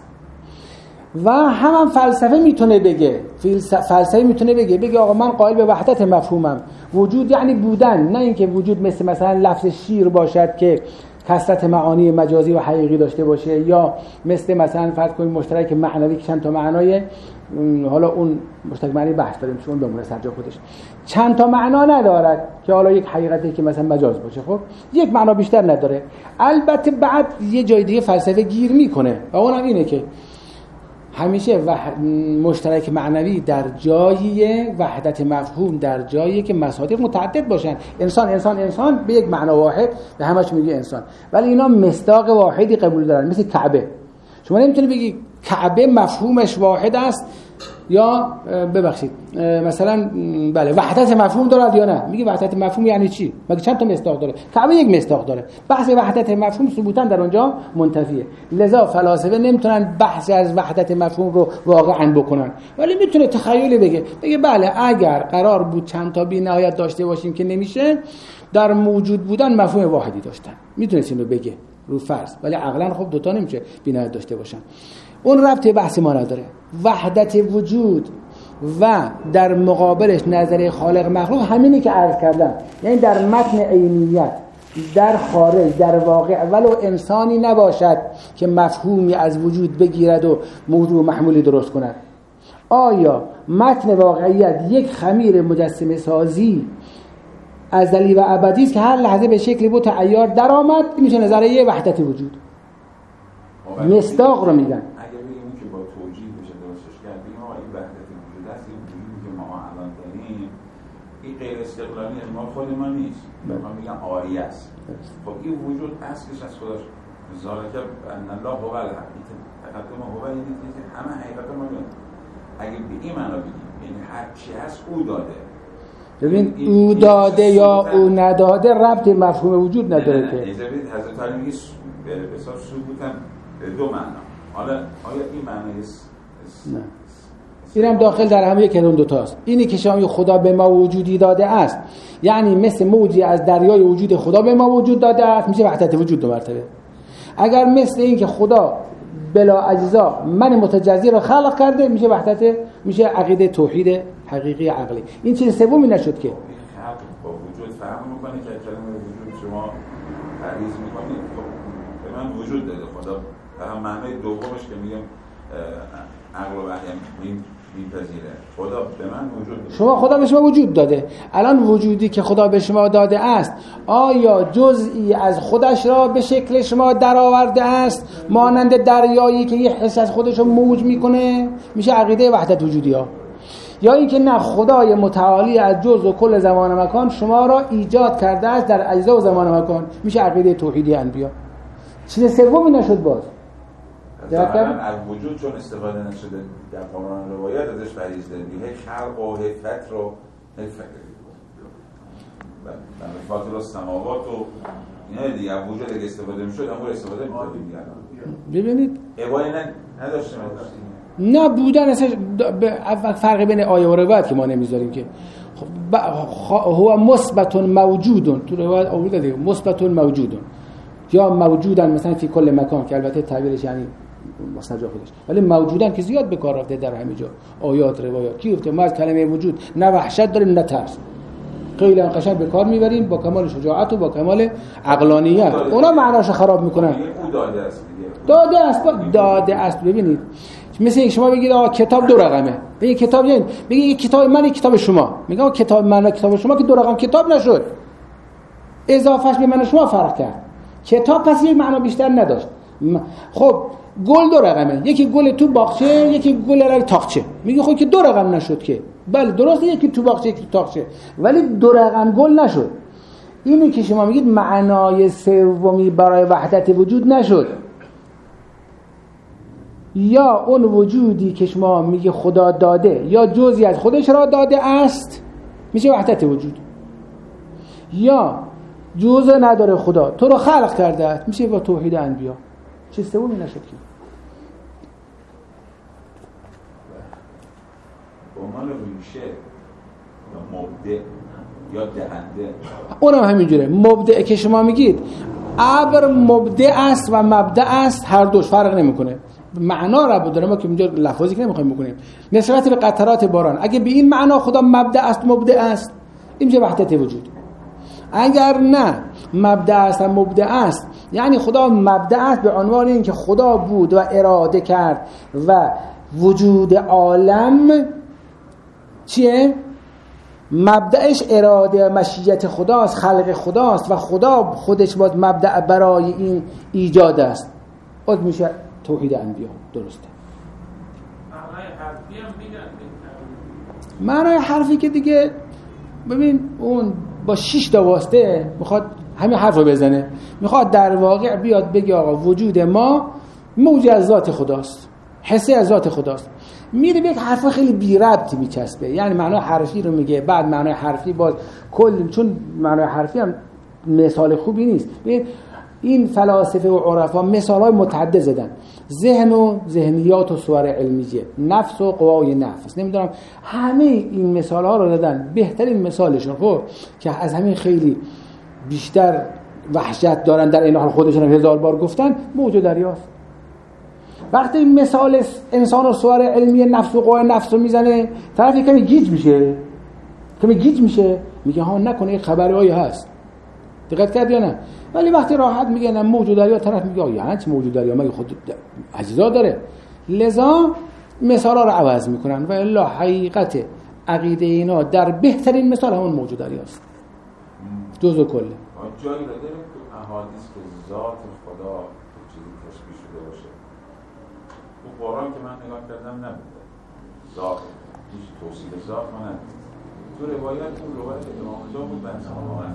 و هم فلسفه میتونه بگه، فلسفه میتونه بگه آقا من قائل به وحدت مفهومم، وجود یعنی بودن، نه اینکه وجود مثلا لفظ شیر باشد که کثرت معانی مجازی و حقیقی داشته باشه، یا مثلا فرض کنید مشترک معنوی که چند تا معنای، حالا اون مشترک معنی بحث داریم چون بمونه سر جا خودش، چند تا معنا ندارد که حالا یک حقیقتی که مثلا مجاز باشه، خب یک معنا بیشتر نداره. البته بعد یه جای دیگه فلسفه گیر میکنه و اونم اینه که همیشه مشترک معنوی در جایی، وحدت مفهوم در جایی که مصادیق متعدد باشن. انسان به یک معنا واحد به همش میگه انسان، ولی اینا مصداق واحدی قبول دارن. مثل کعبه، شما نمیتونی بگی کعبه مفهومش واحد است یا ببخشید مثلا بله وحدت مفهوم دارد یا نه؟ میگه وحدت مفهوم یعنی چی؟ مگه چند تا مصداق داره؟ کعبه یک مصداق داره. بحث وحدت مفهوم ثبوتا در اونجا منتفیه. لذا فلاسفه نمیتونن بحث از وحدت مفهوم رو واقعا بکنن، ولی میتونه تخیلی بگه بله اگر قرار بود چند تا بی نهایت داشته باشیم که نمیشه، در موجود بودن مفهوم واحدی داشتن، میتونست اینو بگه رو فرض، ولی عقلا خب دوتا نمیشه بی نهایت داشته باشن. اون ربط بحث ما نداره. وحدت وجود و در مقابلش نظریه خالق مخلوق همینی که عرض کردم، یعنی در متن عینیت، در خارج، در واقع، ولو انسانی نباشد که مفهومی از وجود بگیرد و موضوع محمولی درست کند. آیا متن واقعیت یک خمیر مجسمه سازی ازلی و ابدی است که هر لحظه به شکلی بود عیار در آمد؟ این میشه نظریه وحدت وجود. مصداق رو میگن. اگه بگیم که با توجیه بشه درستش کردیم، این وحدت وجود است، این وجودی که ما الان داریم این غیر استقلالی ما خود ما نیست، ما میگن آری است. خب این وجود اصلش از خودش ذالک ان الله هو الحقیقه، تقدم هو یعنی که همه حقیقت ما داریم. اگه به این معنا بگیم یعنی هر چی هست او داده. ببین او داده یا او نداده ربط مفهوم وجود نداره که. حضرت علی میگه به حساب ثبوتن به دو معنا. حالا آیا این معنی است؟ نه. اینم داخل در همه یک اون دو تاست. اینی که شما خدا به ما وجودی داده است، یعنی مثل موجی از دریای وجود خدا به ما وجود داده است، میشه وحدت وجود دو مرتبه. اگر مثل این که خدا بلا اجزا من متجزی رو خلق کرده، میشه وحدت، میشه عقیده توحید حقیقی عقلی. این چیز سومی نشد که خلق با وجود فهم میکنه که کلمه وجود شما تعریض میکنید. خب به من وجود داده خدا، و هم معنی دومش که میگم عقل و وحی میپذیره. خدا به من وجود داده. شما خدا به شما وجود داده. الان وجودی که خدا به شما داده است، آیا جزئی از خودش را به شکل شما درآورده است، مانند دریایی که یه حس از خودش رو موج میکنه؟ میشه عقیده وحدت وجودی ها. یا اینکه نه، خدای متعالی از جزء و کل زمان و مکان شما را ایجاد کرده است در اجزا و زمان و مکان، میشه عقیده توحیدی انبیا. چیز سومی نشد باز. ظاهراً از وجود چون استفاده نشده در قرآن روایت ازش فریض دادی، هیچ خلق و حفت رو و فاطر السماوات و اینا دیگه از وجود اگه استفاده میشد همون استفاده می‌کردیم. ببینید ابایی نداشتیم نه بودن اصلا فرق بین آیه و روایت که ما نمیذاریم که هو مثبت موجود، تو روایت آورده دیگه مثبت موجود یا موجودن مثلا فی کل مکان، که البته تعبیرش یعنی مثلا جا خودش، ولی موجودن که زیاد به کار رفته در همه جا، آیات روایات. کی گفته ما از کلمه وجود نه وحشت داریم نه ترس، خیلی قشنگ به کار میبریم با کمال شجاعت و با کمال عقلانیت. اونا معناش خراب میکنن. داده است. ببینید مثل اینکه شما بگید آقا کتاب دو رقمه، بگید کتاب یعنی بگید کتاب من کتاب شما، میگم کتاب من کتاب شما که دو رقم کتاب نشد، اضافهش به من شما فرق کرد. کتاب پس یک معنا بیشتر نداشت. خب گل دو رقمه، یکی گل تو باغچه یکی گل در تاقچه، میگه خب که دو رقم نشد که. بله درسته، یکی تو باغچه یکی تو تاقچه، ولی دو رقم گل نشد. اینی که شما میگید معنای سومی برای وحدت وجود نشد. یا اون وجودی که شما میگه خدا داده یا جزئی از خودش را داده است، میشه وحدت وجود. یا جزء نداره خدا، تو رو خلق کرده است، میشه با توحید انبیا. چه سومی نشد که عنوان ریشه یا مبدع یا دهنده، اونم همینجوره. مبدع که شما میگید ابر مبدع است و مبدع است، هر دوش فرق نمیکنه، معنا را داره. ما که اینجا لفظی که نمیخوایم بکنیم نسبت به قطرات باران، اگه به این معنا خدا مبدع است مبدع است، این میشه وحدت وجود. اگر نه مبدع است و مبدع است، یعنی خدا مبدع است به عنوان اینکه خدا بود و اراده کرد و وجود عالم چیه؟ مبدعش اراده مشیت خداست، خلق خداست و خدا خودش باید مبدع برای این ایجاد است. اون میشه توحید انبیا. درسته. معنای حرفی که دیگه ببین اون با 6 تا واسطه میخواد همین حرف رو بزنه، میخواد در واقع بیاد بگه آقا وجود ما موجی از ذات خداست، حسی از ذات خداست. میره به یک حرف خیلی بی ربطی میچسبه، یعنی معنای حرفی رو میگه، بعد معنای حرفی باز کل، چون معنای حرفی هم مثال خوبی نیست. این فلاسفه و عرفا مثالای متعدد زدن، ذهن و ذهنیات و صور علمیه، نفس و قوای نفس، نمیدونم همه این مثالها رو دادن. بهترین مثالشون خب که از همین خیلی بیشتر وحشت دارن در این حال خودشون 1000 بار گفتن، موج دریاست. وقتی مثال انسان و صور علمی نفس و قوای نفس رو میزنه، طرف کمی گیج میشه، میگه ها نکنه این خبرهایی هست، دقت کرد یا نه؟ ولی وقتی راحت میگه نه موج دریا، طرف میگه یعنی چه موج دریا، مگه خود اجزا داره؟ لذا مثالا رو عوض میکنن و الا حقیقت عقیده اینا در بهترین مثال همون موج دریاست، جزء کله. جایی رو داره تو احادیث که ذات خدا چیزی تشبیه شده باشه؟ تو قرآن که من نگاه کردم نبوده ذات، هیچ توصیف ذات ما نبوده. تو روایت اون روایت امام رضا بود مثلا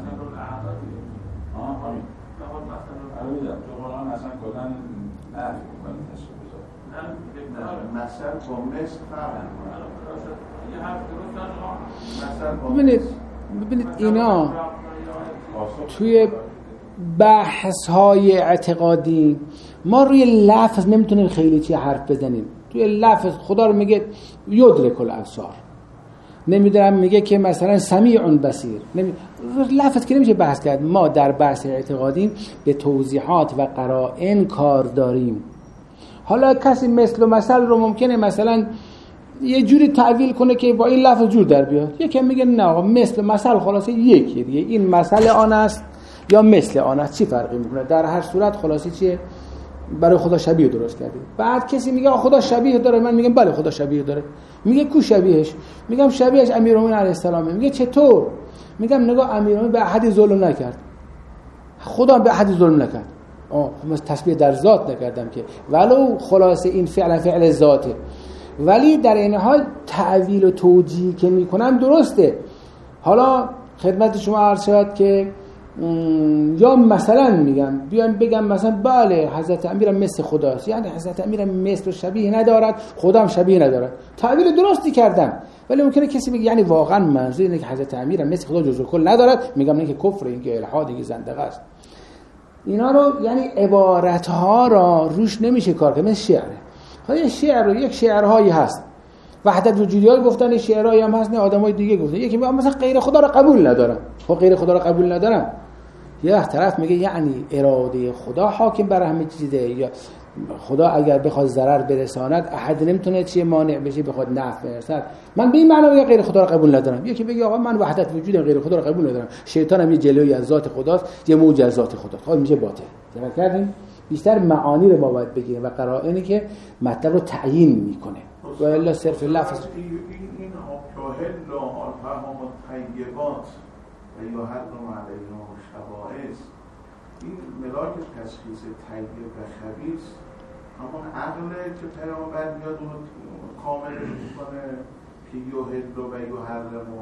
همین مثلا تو قرآن اصلا کلا نفی میکنه تشبیه ذات، مثلا با مثل فرق میکنه. ببینید اینا توی بحث های اعتقادی ما روی لفظ نمیتونیم خیلی چی حرف بزنیم. توی لفظ خدا رو میگه یدرک الابصار، نمیدونم میگه که مثلا سمیع بصیر، لفظ که نمیشه بحث کرد. ما در بحث اعتقادی به توضیحات و قرائن کار داریم. حالا کسی مثل و مثل رو ممکنه مثلا یه جوری تعویل کنه که با این لفظ جور در بیاد، یکی میگه نه آقا مثل مثل خلاصه یکیه دیگه، این مثل آن است یا مثل آن است، چی فرقی میکنه؟ در هر صورت خلاصه چیه؟ برای خدا شبیه درست کرده. بعد کسی میگه خدا شبیه داره، من میگم بله خدا شبیه داره. میگه کو شبیهش؟ میگم شبیهش امیرالمومنین علیه السلام. میگه چطور؟ میگم نگاه امیرالمومنین به احدی ظلم نکرد، خدا به احدی ظلم نکرد. من تشبیه در ذات نکردم که، ولو خلاصه این فعل ذاته، ولی در این حال تعویل و توجیه که میکنم درسته. حالا خدمت شما عرض شد که یا مثلا میگم بیام بگم مثلا بله حضرت امیرم مثل خداست، یعنی حضرت امیرم مثل و شبیه ندارد، خودم شبیه ندارد، تعویل درستی کردم. ولی ممکنه کسی بگه یعنی واقعا منظور اینه که حضرت امیرم مثل خدا جزء کل ندارد، میگم نه که کفر، این که الحاد، این که زندقه است. اینا رو یعنی عبارت ها را روش نمیشه کار کرد. مثل شعره، حالا شعر رو یک شعرهایی هست وحدت وجودیات گفتن، شعرهایی هم هست نه آدمای دیگه گفتن. یکی میگه مثلا غیر خدا رو قبول ندارم، خب غیر خدا رو قبول ندارم، یه طرف میگه یعنی اراده خدا حاکم بر همه چیزه، یا خدا اگر بخواد ضرر برساند احد نمیتونه چیه مانع بشه، بخواد نفع برساند. من به این معنی میگم غیر خدا رو قبول ندارم. یکی بگه آقا من وحدت وجودم، غیر خدا رو قبول ندارم، شیطان هم یه جلوی از ذات خداست، یه موج از ذات خداست، خب میشه باطل. درک کردین؟ بیشتر معانی رو ما باید بگیریم و قرائنی که مطلب رو تعیین میکنه و الا صرف لفظ. این حاکل و الفهم و طیبات و یا حد و علیه و شبائز، این ملاک تشخیص طیب و خبیث همون عقله که پیامبر میاد اون کامل میکنه که یحل و یحرم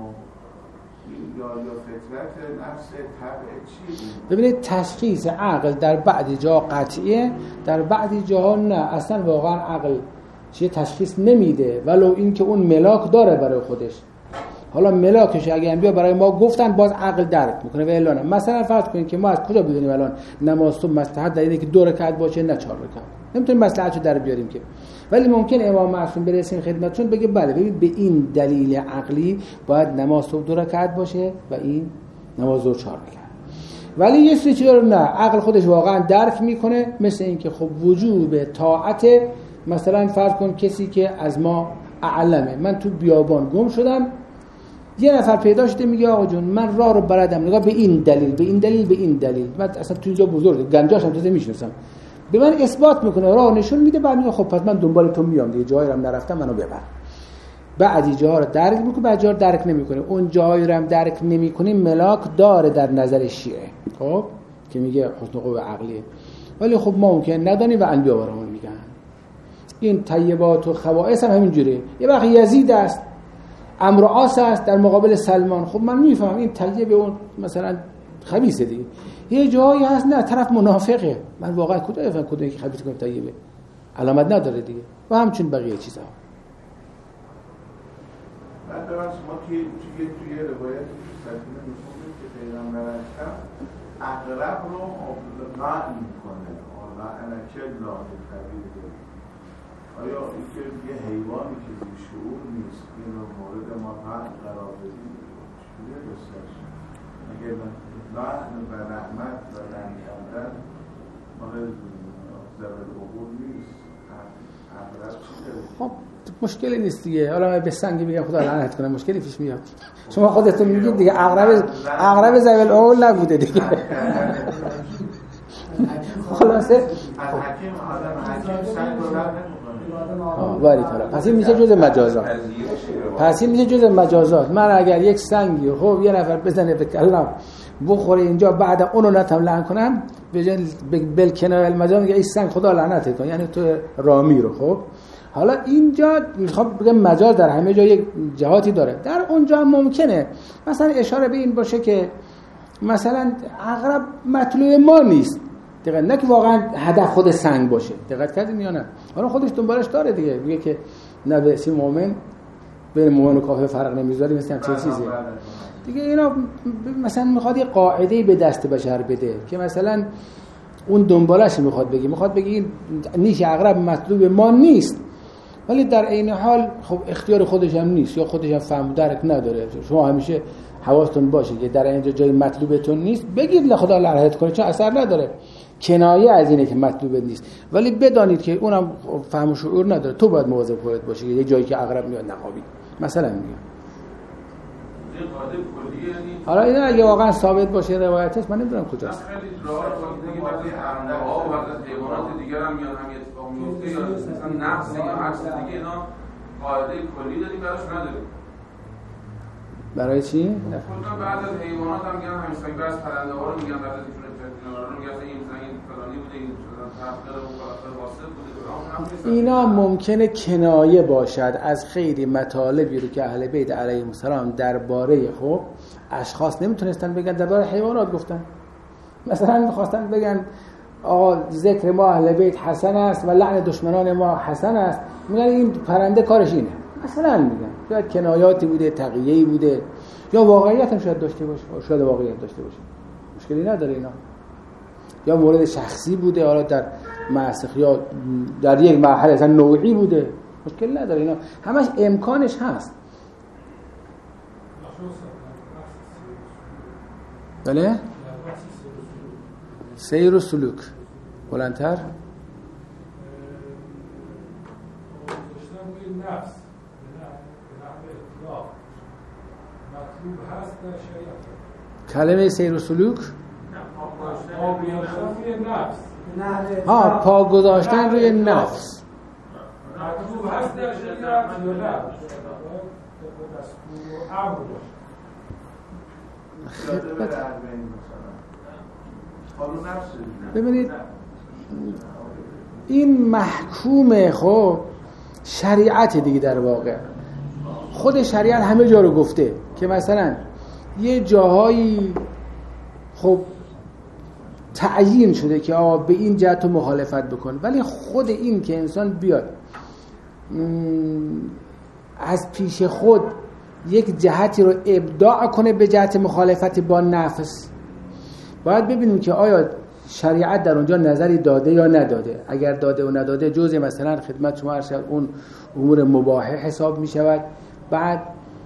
یا فطرت نفس طبع چی؟ ببینید تشخیص عقل در بعضی جا قطعیه، در بعضی جاها نه، اصلا واقعا عقل چیه تشخیص نمیده، ولو این که اون ملاک داره برای خودش. حالا ملاکش اگه انبیا برای ما گفتن باز عقل درک میکنه و الا نه. مثلا فرض کنید که ما از کجا بدونیم الان نماز صبح مصلحت در اینه که 2 رکعت باشه نه 4 رکعت؟ نمیتونیم مصلحتشو در بیاریم که. ولی ممکن امام معصوم برسیم خدمتشون بگه بله ببین به این دلیل عقلی باید نماز صبح 2 رکعت باشه و این نماز ظهر 4 رکعت. ولی یه سری چیزا رو نه، عقل خودش واقعا درک میکنه. مثل اینکه خب وجوب طاعت، مثلا فرض کن کسی که از ما اعلمه، من تو بیابان گم شدم، یه نفر پیدا شده میگه آقا جون من راه رو بلدم، نگاه به این دلیل به این دلیل به این دلیل، من اصلا تو اینجا بزرگه گنجاش هم تازه میشناسم، به من اثبات میکنه، راه نشون میده، بعد میگه خب پس من دنبال تو میام دیگه، جایی رو هم نرفتم منو ببر. بعضی جاها رو درک میکنه، بعضی جاها رو درک نمیکنه. اون جایی رو هم درک نمیکنه ملاک داره در نظر شیعه، خب که میگه حسن قوه عقلیه، ولی خب ما ممکن ندانیم و انبیا برامون میگن. این طیبات و خواص هم همین جوریه. یه وقت یزید است، عمرو عاص است در مقابل سلمان، خب من میفهمم این طیب اون مثلا خبیثه دیگه. یه جایی هست نه طرف منافقه، من واقعا کجا بفهمم کدومی که خبیث کنه طیبه، علامت نداره دیگه. و همچنین بقیه چیزا. بعد ببینید ما توی روایت سفینه میخونیم که پیغمبر اکرم عقرب رو لعن میکنه، لعنک الله الخبیر. آیا اینکه یه حیوانی که بیشعور نیست این رو مورد ما لعن قرار بدیم چیه بسیارش؟ اگر لعن و رحمت و لعن کردن مورد زبر عقول نیست، عقرب چی داره؟ خب مشکلی نیست دیگه. حالا من به سنگی میگم خدا لعنت کنه، مشکلی پیش میاد. شما خودتون میگید دیگه عقرب ذوی العقول نبوده دیگه. خلاصه حکیم سنگ رو رد نمی‌کنه. باریک الله. پس این میشه جزء مجازات. من اگر یک سنگی خب یه نفر بزنه به کلم بخوره اینجا، بعد اونو نتم لعن کنم، به جای بالکنایه المجاز میگه این سنگ خدا لعنتت کنه، یعنی تو رامی رو. خب حالا اینجا میخوام بگم مجاز در همه جا یک جهاتی داره. در اونجا هم ممکنه مثلا اشاره به این باشه که مثلا عقرب مطلوب ما نیست، دقیقاً نه که واقعا هدف خود سنگ باشه. دقت کردین یا نه؟ حالا خودش دنبالش داره دیگه، میگه که نه به اسم مؤمن بین مؤمن و کافر فرق نمیذاره، مثلا چه چیزی دیگه. اینا مثلا میخواد یه قاعده‌ای به دست بشر بده که مثلا اون دنبالش میخواد بگی این نیش عقرب مطلوب ما نیست، ولی در عین حال خب اختیار خودش هم نیست یا خودش هم فهم درک نداره. شما همیشه حواستون باشه که در اینجا جای مطلوبتون نیست بگید خدا لعنت کنه، چون اثر نداره، کنایه از اینه که مطلوب نیست، ولی بدانید که اونم فهم و شعور نداره. تو باید مواظب خودت باشی یه جایی که عقرب میاد نقابی مثلا میگم. حالا این اگه واقعا ثابت باشه روایتش، من نمیدونم کجاست. خیلی راه دیگه بعضی حیوانات و بعضی حیوانات دیگه هم میان هم اتفاق میفته، یا مثلا نقص یا هر چیز دیگه، اینا قاعده کلی داریم براش نداریم. برای چی؟ مثلا بعضی از حیوانات هم میگن همین بعضی پرنده ها رو میگن بعضی از اینا رو میگن این فلانی بوده، این طرفدار اون طرفدار واسط بوده. اینا ممکنه کنایه باشد از خیلی مطالبی رو که اهل بیت علیهم السلام درباره خب اشخاص نمیتونستن بگن، درباره حیوانات گفتن. مثلا میخواستن بگن آقا ذکر ما اهل بیت حسن است و لعن دشمنان ما حسن است، میگن این پرنده کارش اینه مثلا، میگن شاید کنایاتی بوده، تقیه‌ای بوده، یا واقعیت هم شاید داشته باشه، شاید واقعیت داشته باشه، مشکلی نداره اینا، یا مورد شخصی بوده، حالا در مسخ یا در یک مرحله اصلا نوعی بوده، مشکل نداره. اینا همش امکانش هست. بله؟ سیر و سلوک بلندتر کلمه سیر و سلوک پا گذاشتن روی نفس مطلوب هست در شریعت یا نه؟ ببینید این محکوم خب شریعت دیگه، در واقع خود شریعت همه جا رو گفته که مثلا یه جاهایی خب تعیین شده که آقا به این جهت مخالفت بکن، ولی خود این که انسان بیاد از پیش خود یک جهتی رو ابداع کنه به جهت مخالفت با نفس، باید ببینیم که آیا شریعت در اونجا نظری داده یا نداده. اگر داده و نداده جزء مثلا خدمت شما عرض شد اون امور مباحه حساب می شود. بعد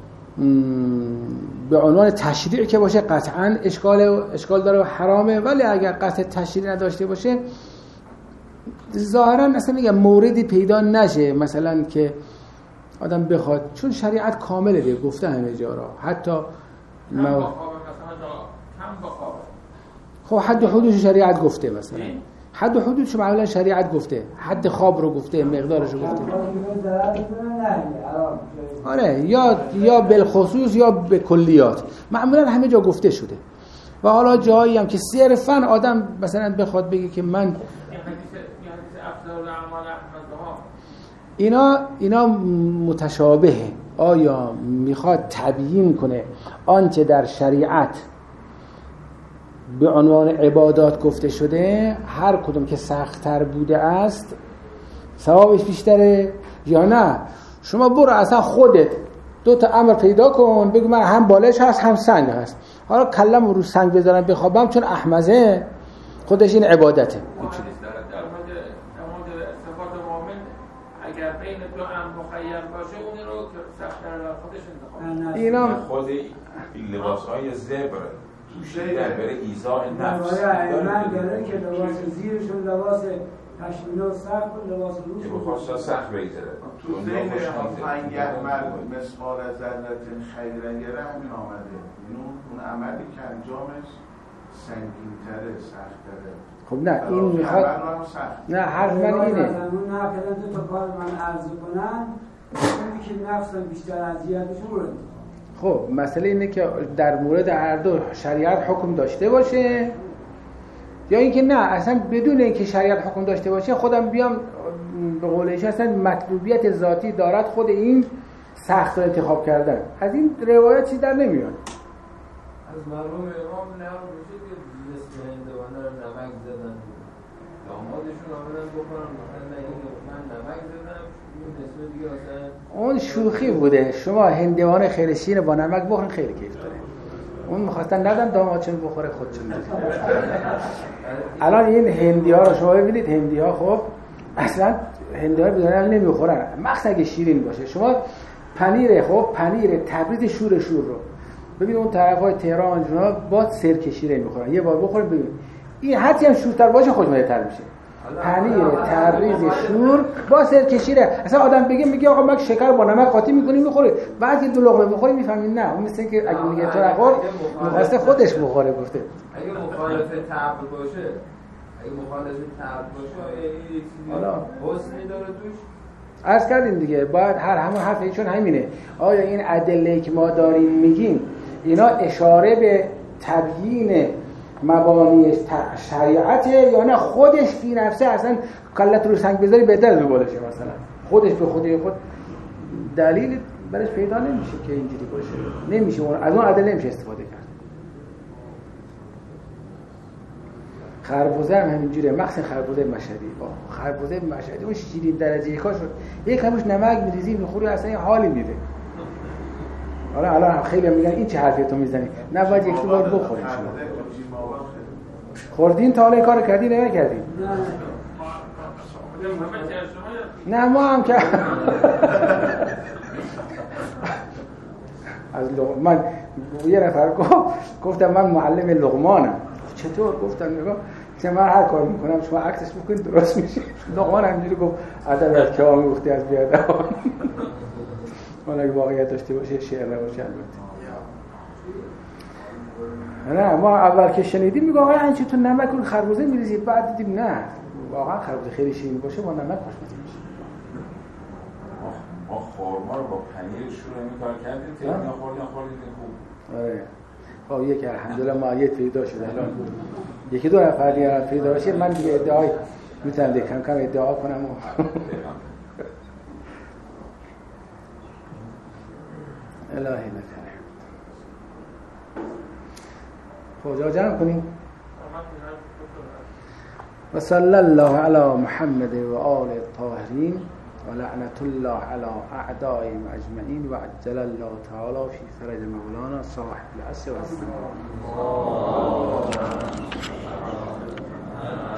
به عنوان تشریع که باشه قطعا اشکال داره و حرامه، ولی اگر قطع تشریع نداشته باشه ظاهرا اصلا میگم موردی پیدا نشه مثلا که آدم بخواد، چون شریعت کامله دیگه، گفته همه جا را، حتی خب حد و حدودش شریعت گفته، مثلا حد و حدودش معمولا شریعت گفته، حد خواب رو گفته، مقدارش رو گفته. آره یا بالخصوص یا به کلیات، معمولا همه جا گفته شده. و حالا جایی هم که صرفاً آدم مثلا بخواد بگه که من اینا متشابهه، آیا میخواد تبیین کنه آنچه در شریعت به عنوان عبادات گفته شده هر کدوم که سخت‌تر بوده است ثوابش بیشتره، یا نه شما برو اصلا خودت دو تا امر پیدا کن، بگو من هم بالش هست هم سنگ هست، حالا کلم رو سنگ بذارم بخوابم چون احمزه خودش این عبادته. اگر بین دو امر مخیر باشه اون رو که سخت‌تر را خودش انتخاب. اینا خود این لباس‌های زبر توشه در بره ایزا نفس من داره که لباس زیرشون لباس پشمینه و سخت و لباس روش که بخواستا سخت بگذره تو ذهن فنگر مرد مثقال ذرة خیرا گره همین آمده. اون عملی که انجامش سنگین‌تره، سخت‌تره. خب نه این میخواد نه حرف من اینه اون نه کردن دو تا کار من عرض کنن اونی که نفسم بیشتر اذیتشون رو خب مسئله اینه که در مورد هر دو شریعت حکم داشته باشه یا اینکه نه اصلا بدون اینکه شریعت حکم داشته باشه خودم بیام به قول ایشون اصلا مطلوبیت ذاتی دارد خود این سخت رو انتخاب کردن. از این روایت چیز در نمیاد. از مرحوم امام نقل میشه که جسم هندوانه رو نمک زدن، دامادشون آمدن بکنن مثلا من نمک زدم، اون نسبه دیگه مثلا اون شوخی بوده. شما هندوانه خیلی شیر با نمک بخورین خیلی کیف داره. اون می‌خواستن ندن دامادشون بخوره خودشون ندن. الان این هندی‌ها رو شما ببینید، هندی‌ها خب اصلا هندی‌ها بدون نمیخورن، مخصوصا اگه شیرین باشه. شما پنیر تبریز شور رو ببین اون طرفای تهران جونا با سرکه شیرین میخورن، یه بار بخوریم ببین این حتی هم شورتر باشه خوشمزه‌تر میشه. پنیر تبریز شور با سرکه شیره، اصلا آدم میگه آقا من شکر با نمک قاطی میکنی میخوره، بعد یه دو لقمه بخوری میفهمین نه اون مثل اینکه اگه میگه تو نخور می‌خواسته خودش بخوره. گفته اگه مخالف طبع باشه، این حالا حسنی داره توش عرض کردیم دیگه، باید همون حرف ایشون همینه. آیا این ادله که ما داریم میگیم اینا اشاره به تبیین مبانی شریعته یا نه خودش فی نفسه اصلا کلت رو سنگ بذاری بهتر از باشه؟ مثلا خودش به خود دلیل برش پیدا نمیشه که اینجوری باشه، نمیشه از اون ادله نمیشه استفاده کرد. خربوزه هم همینجوره، مخصوصا خربوزه مشهدی. خربوزه مشهدی اون شیرین درجه یکاش یک کمش نمک می‌ریزی می‌خوری اصلا یه حالی میده. حالا الان خیلی میگن این چه حرفی تو میزنی؟ نه باید یک بار بخورید. خوردین تا حالا کارو کردی نه نکردی؟ نه ما هم که از من یه نفر گفتم من معلم لقمانم. چطور؟ گفتم نگاه که من هر کار میکنم شما عکسش بکنید درست میشه. لقمان همینجوری گفت ادبیات که آموختی از بیادبان. حالا اگه واقعیت داشته باشه شعر نباشه البته. نه ما اول که شنیدیم میگه آقا این چطور نمک رو خربوزه میریزی، بعد دیدیم نه واقعا خربوزه خیلی شیرین باشه با نمک خوشمزه میشه. ما خرما رو با پنیر شور این کار کردیم که اینا خوردیم خوب. آره خب یک الحمدلله مایه پیدا شد. الان یکی دو نفر دیگه پیدا بشه من دیگه ادعای میتونم کم کم ادعا کنم الهی نکنه. خب جمع کنیم. و صلی الله علی محمد و آل الطاهرین و لعنت الله علی اعدائهم اجمعین و عجل الله تعالی فی فرج مولانا صاحب العصر و الزمان.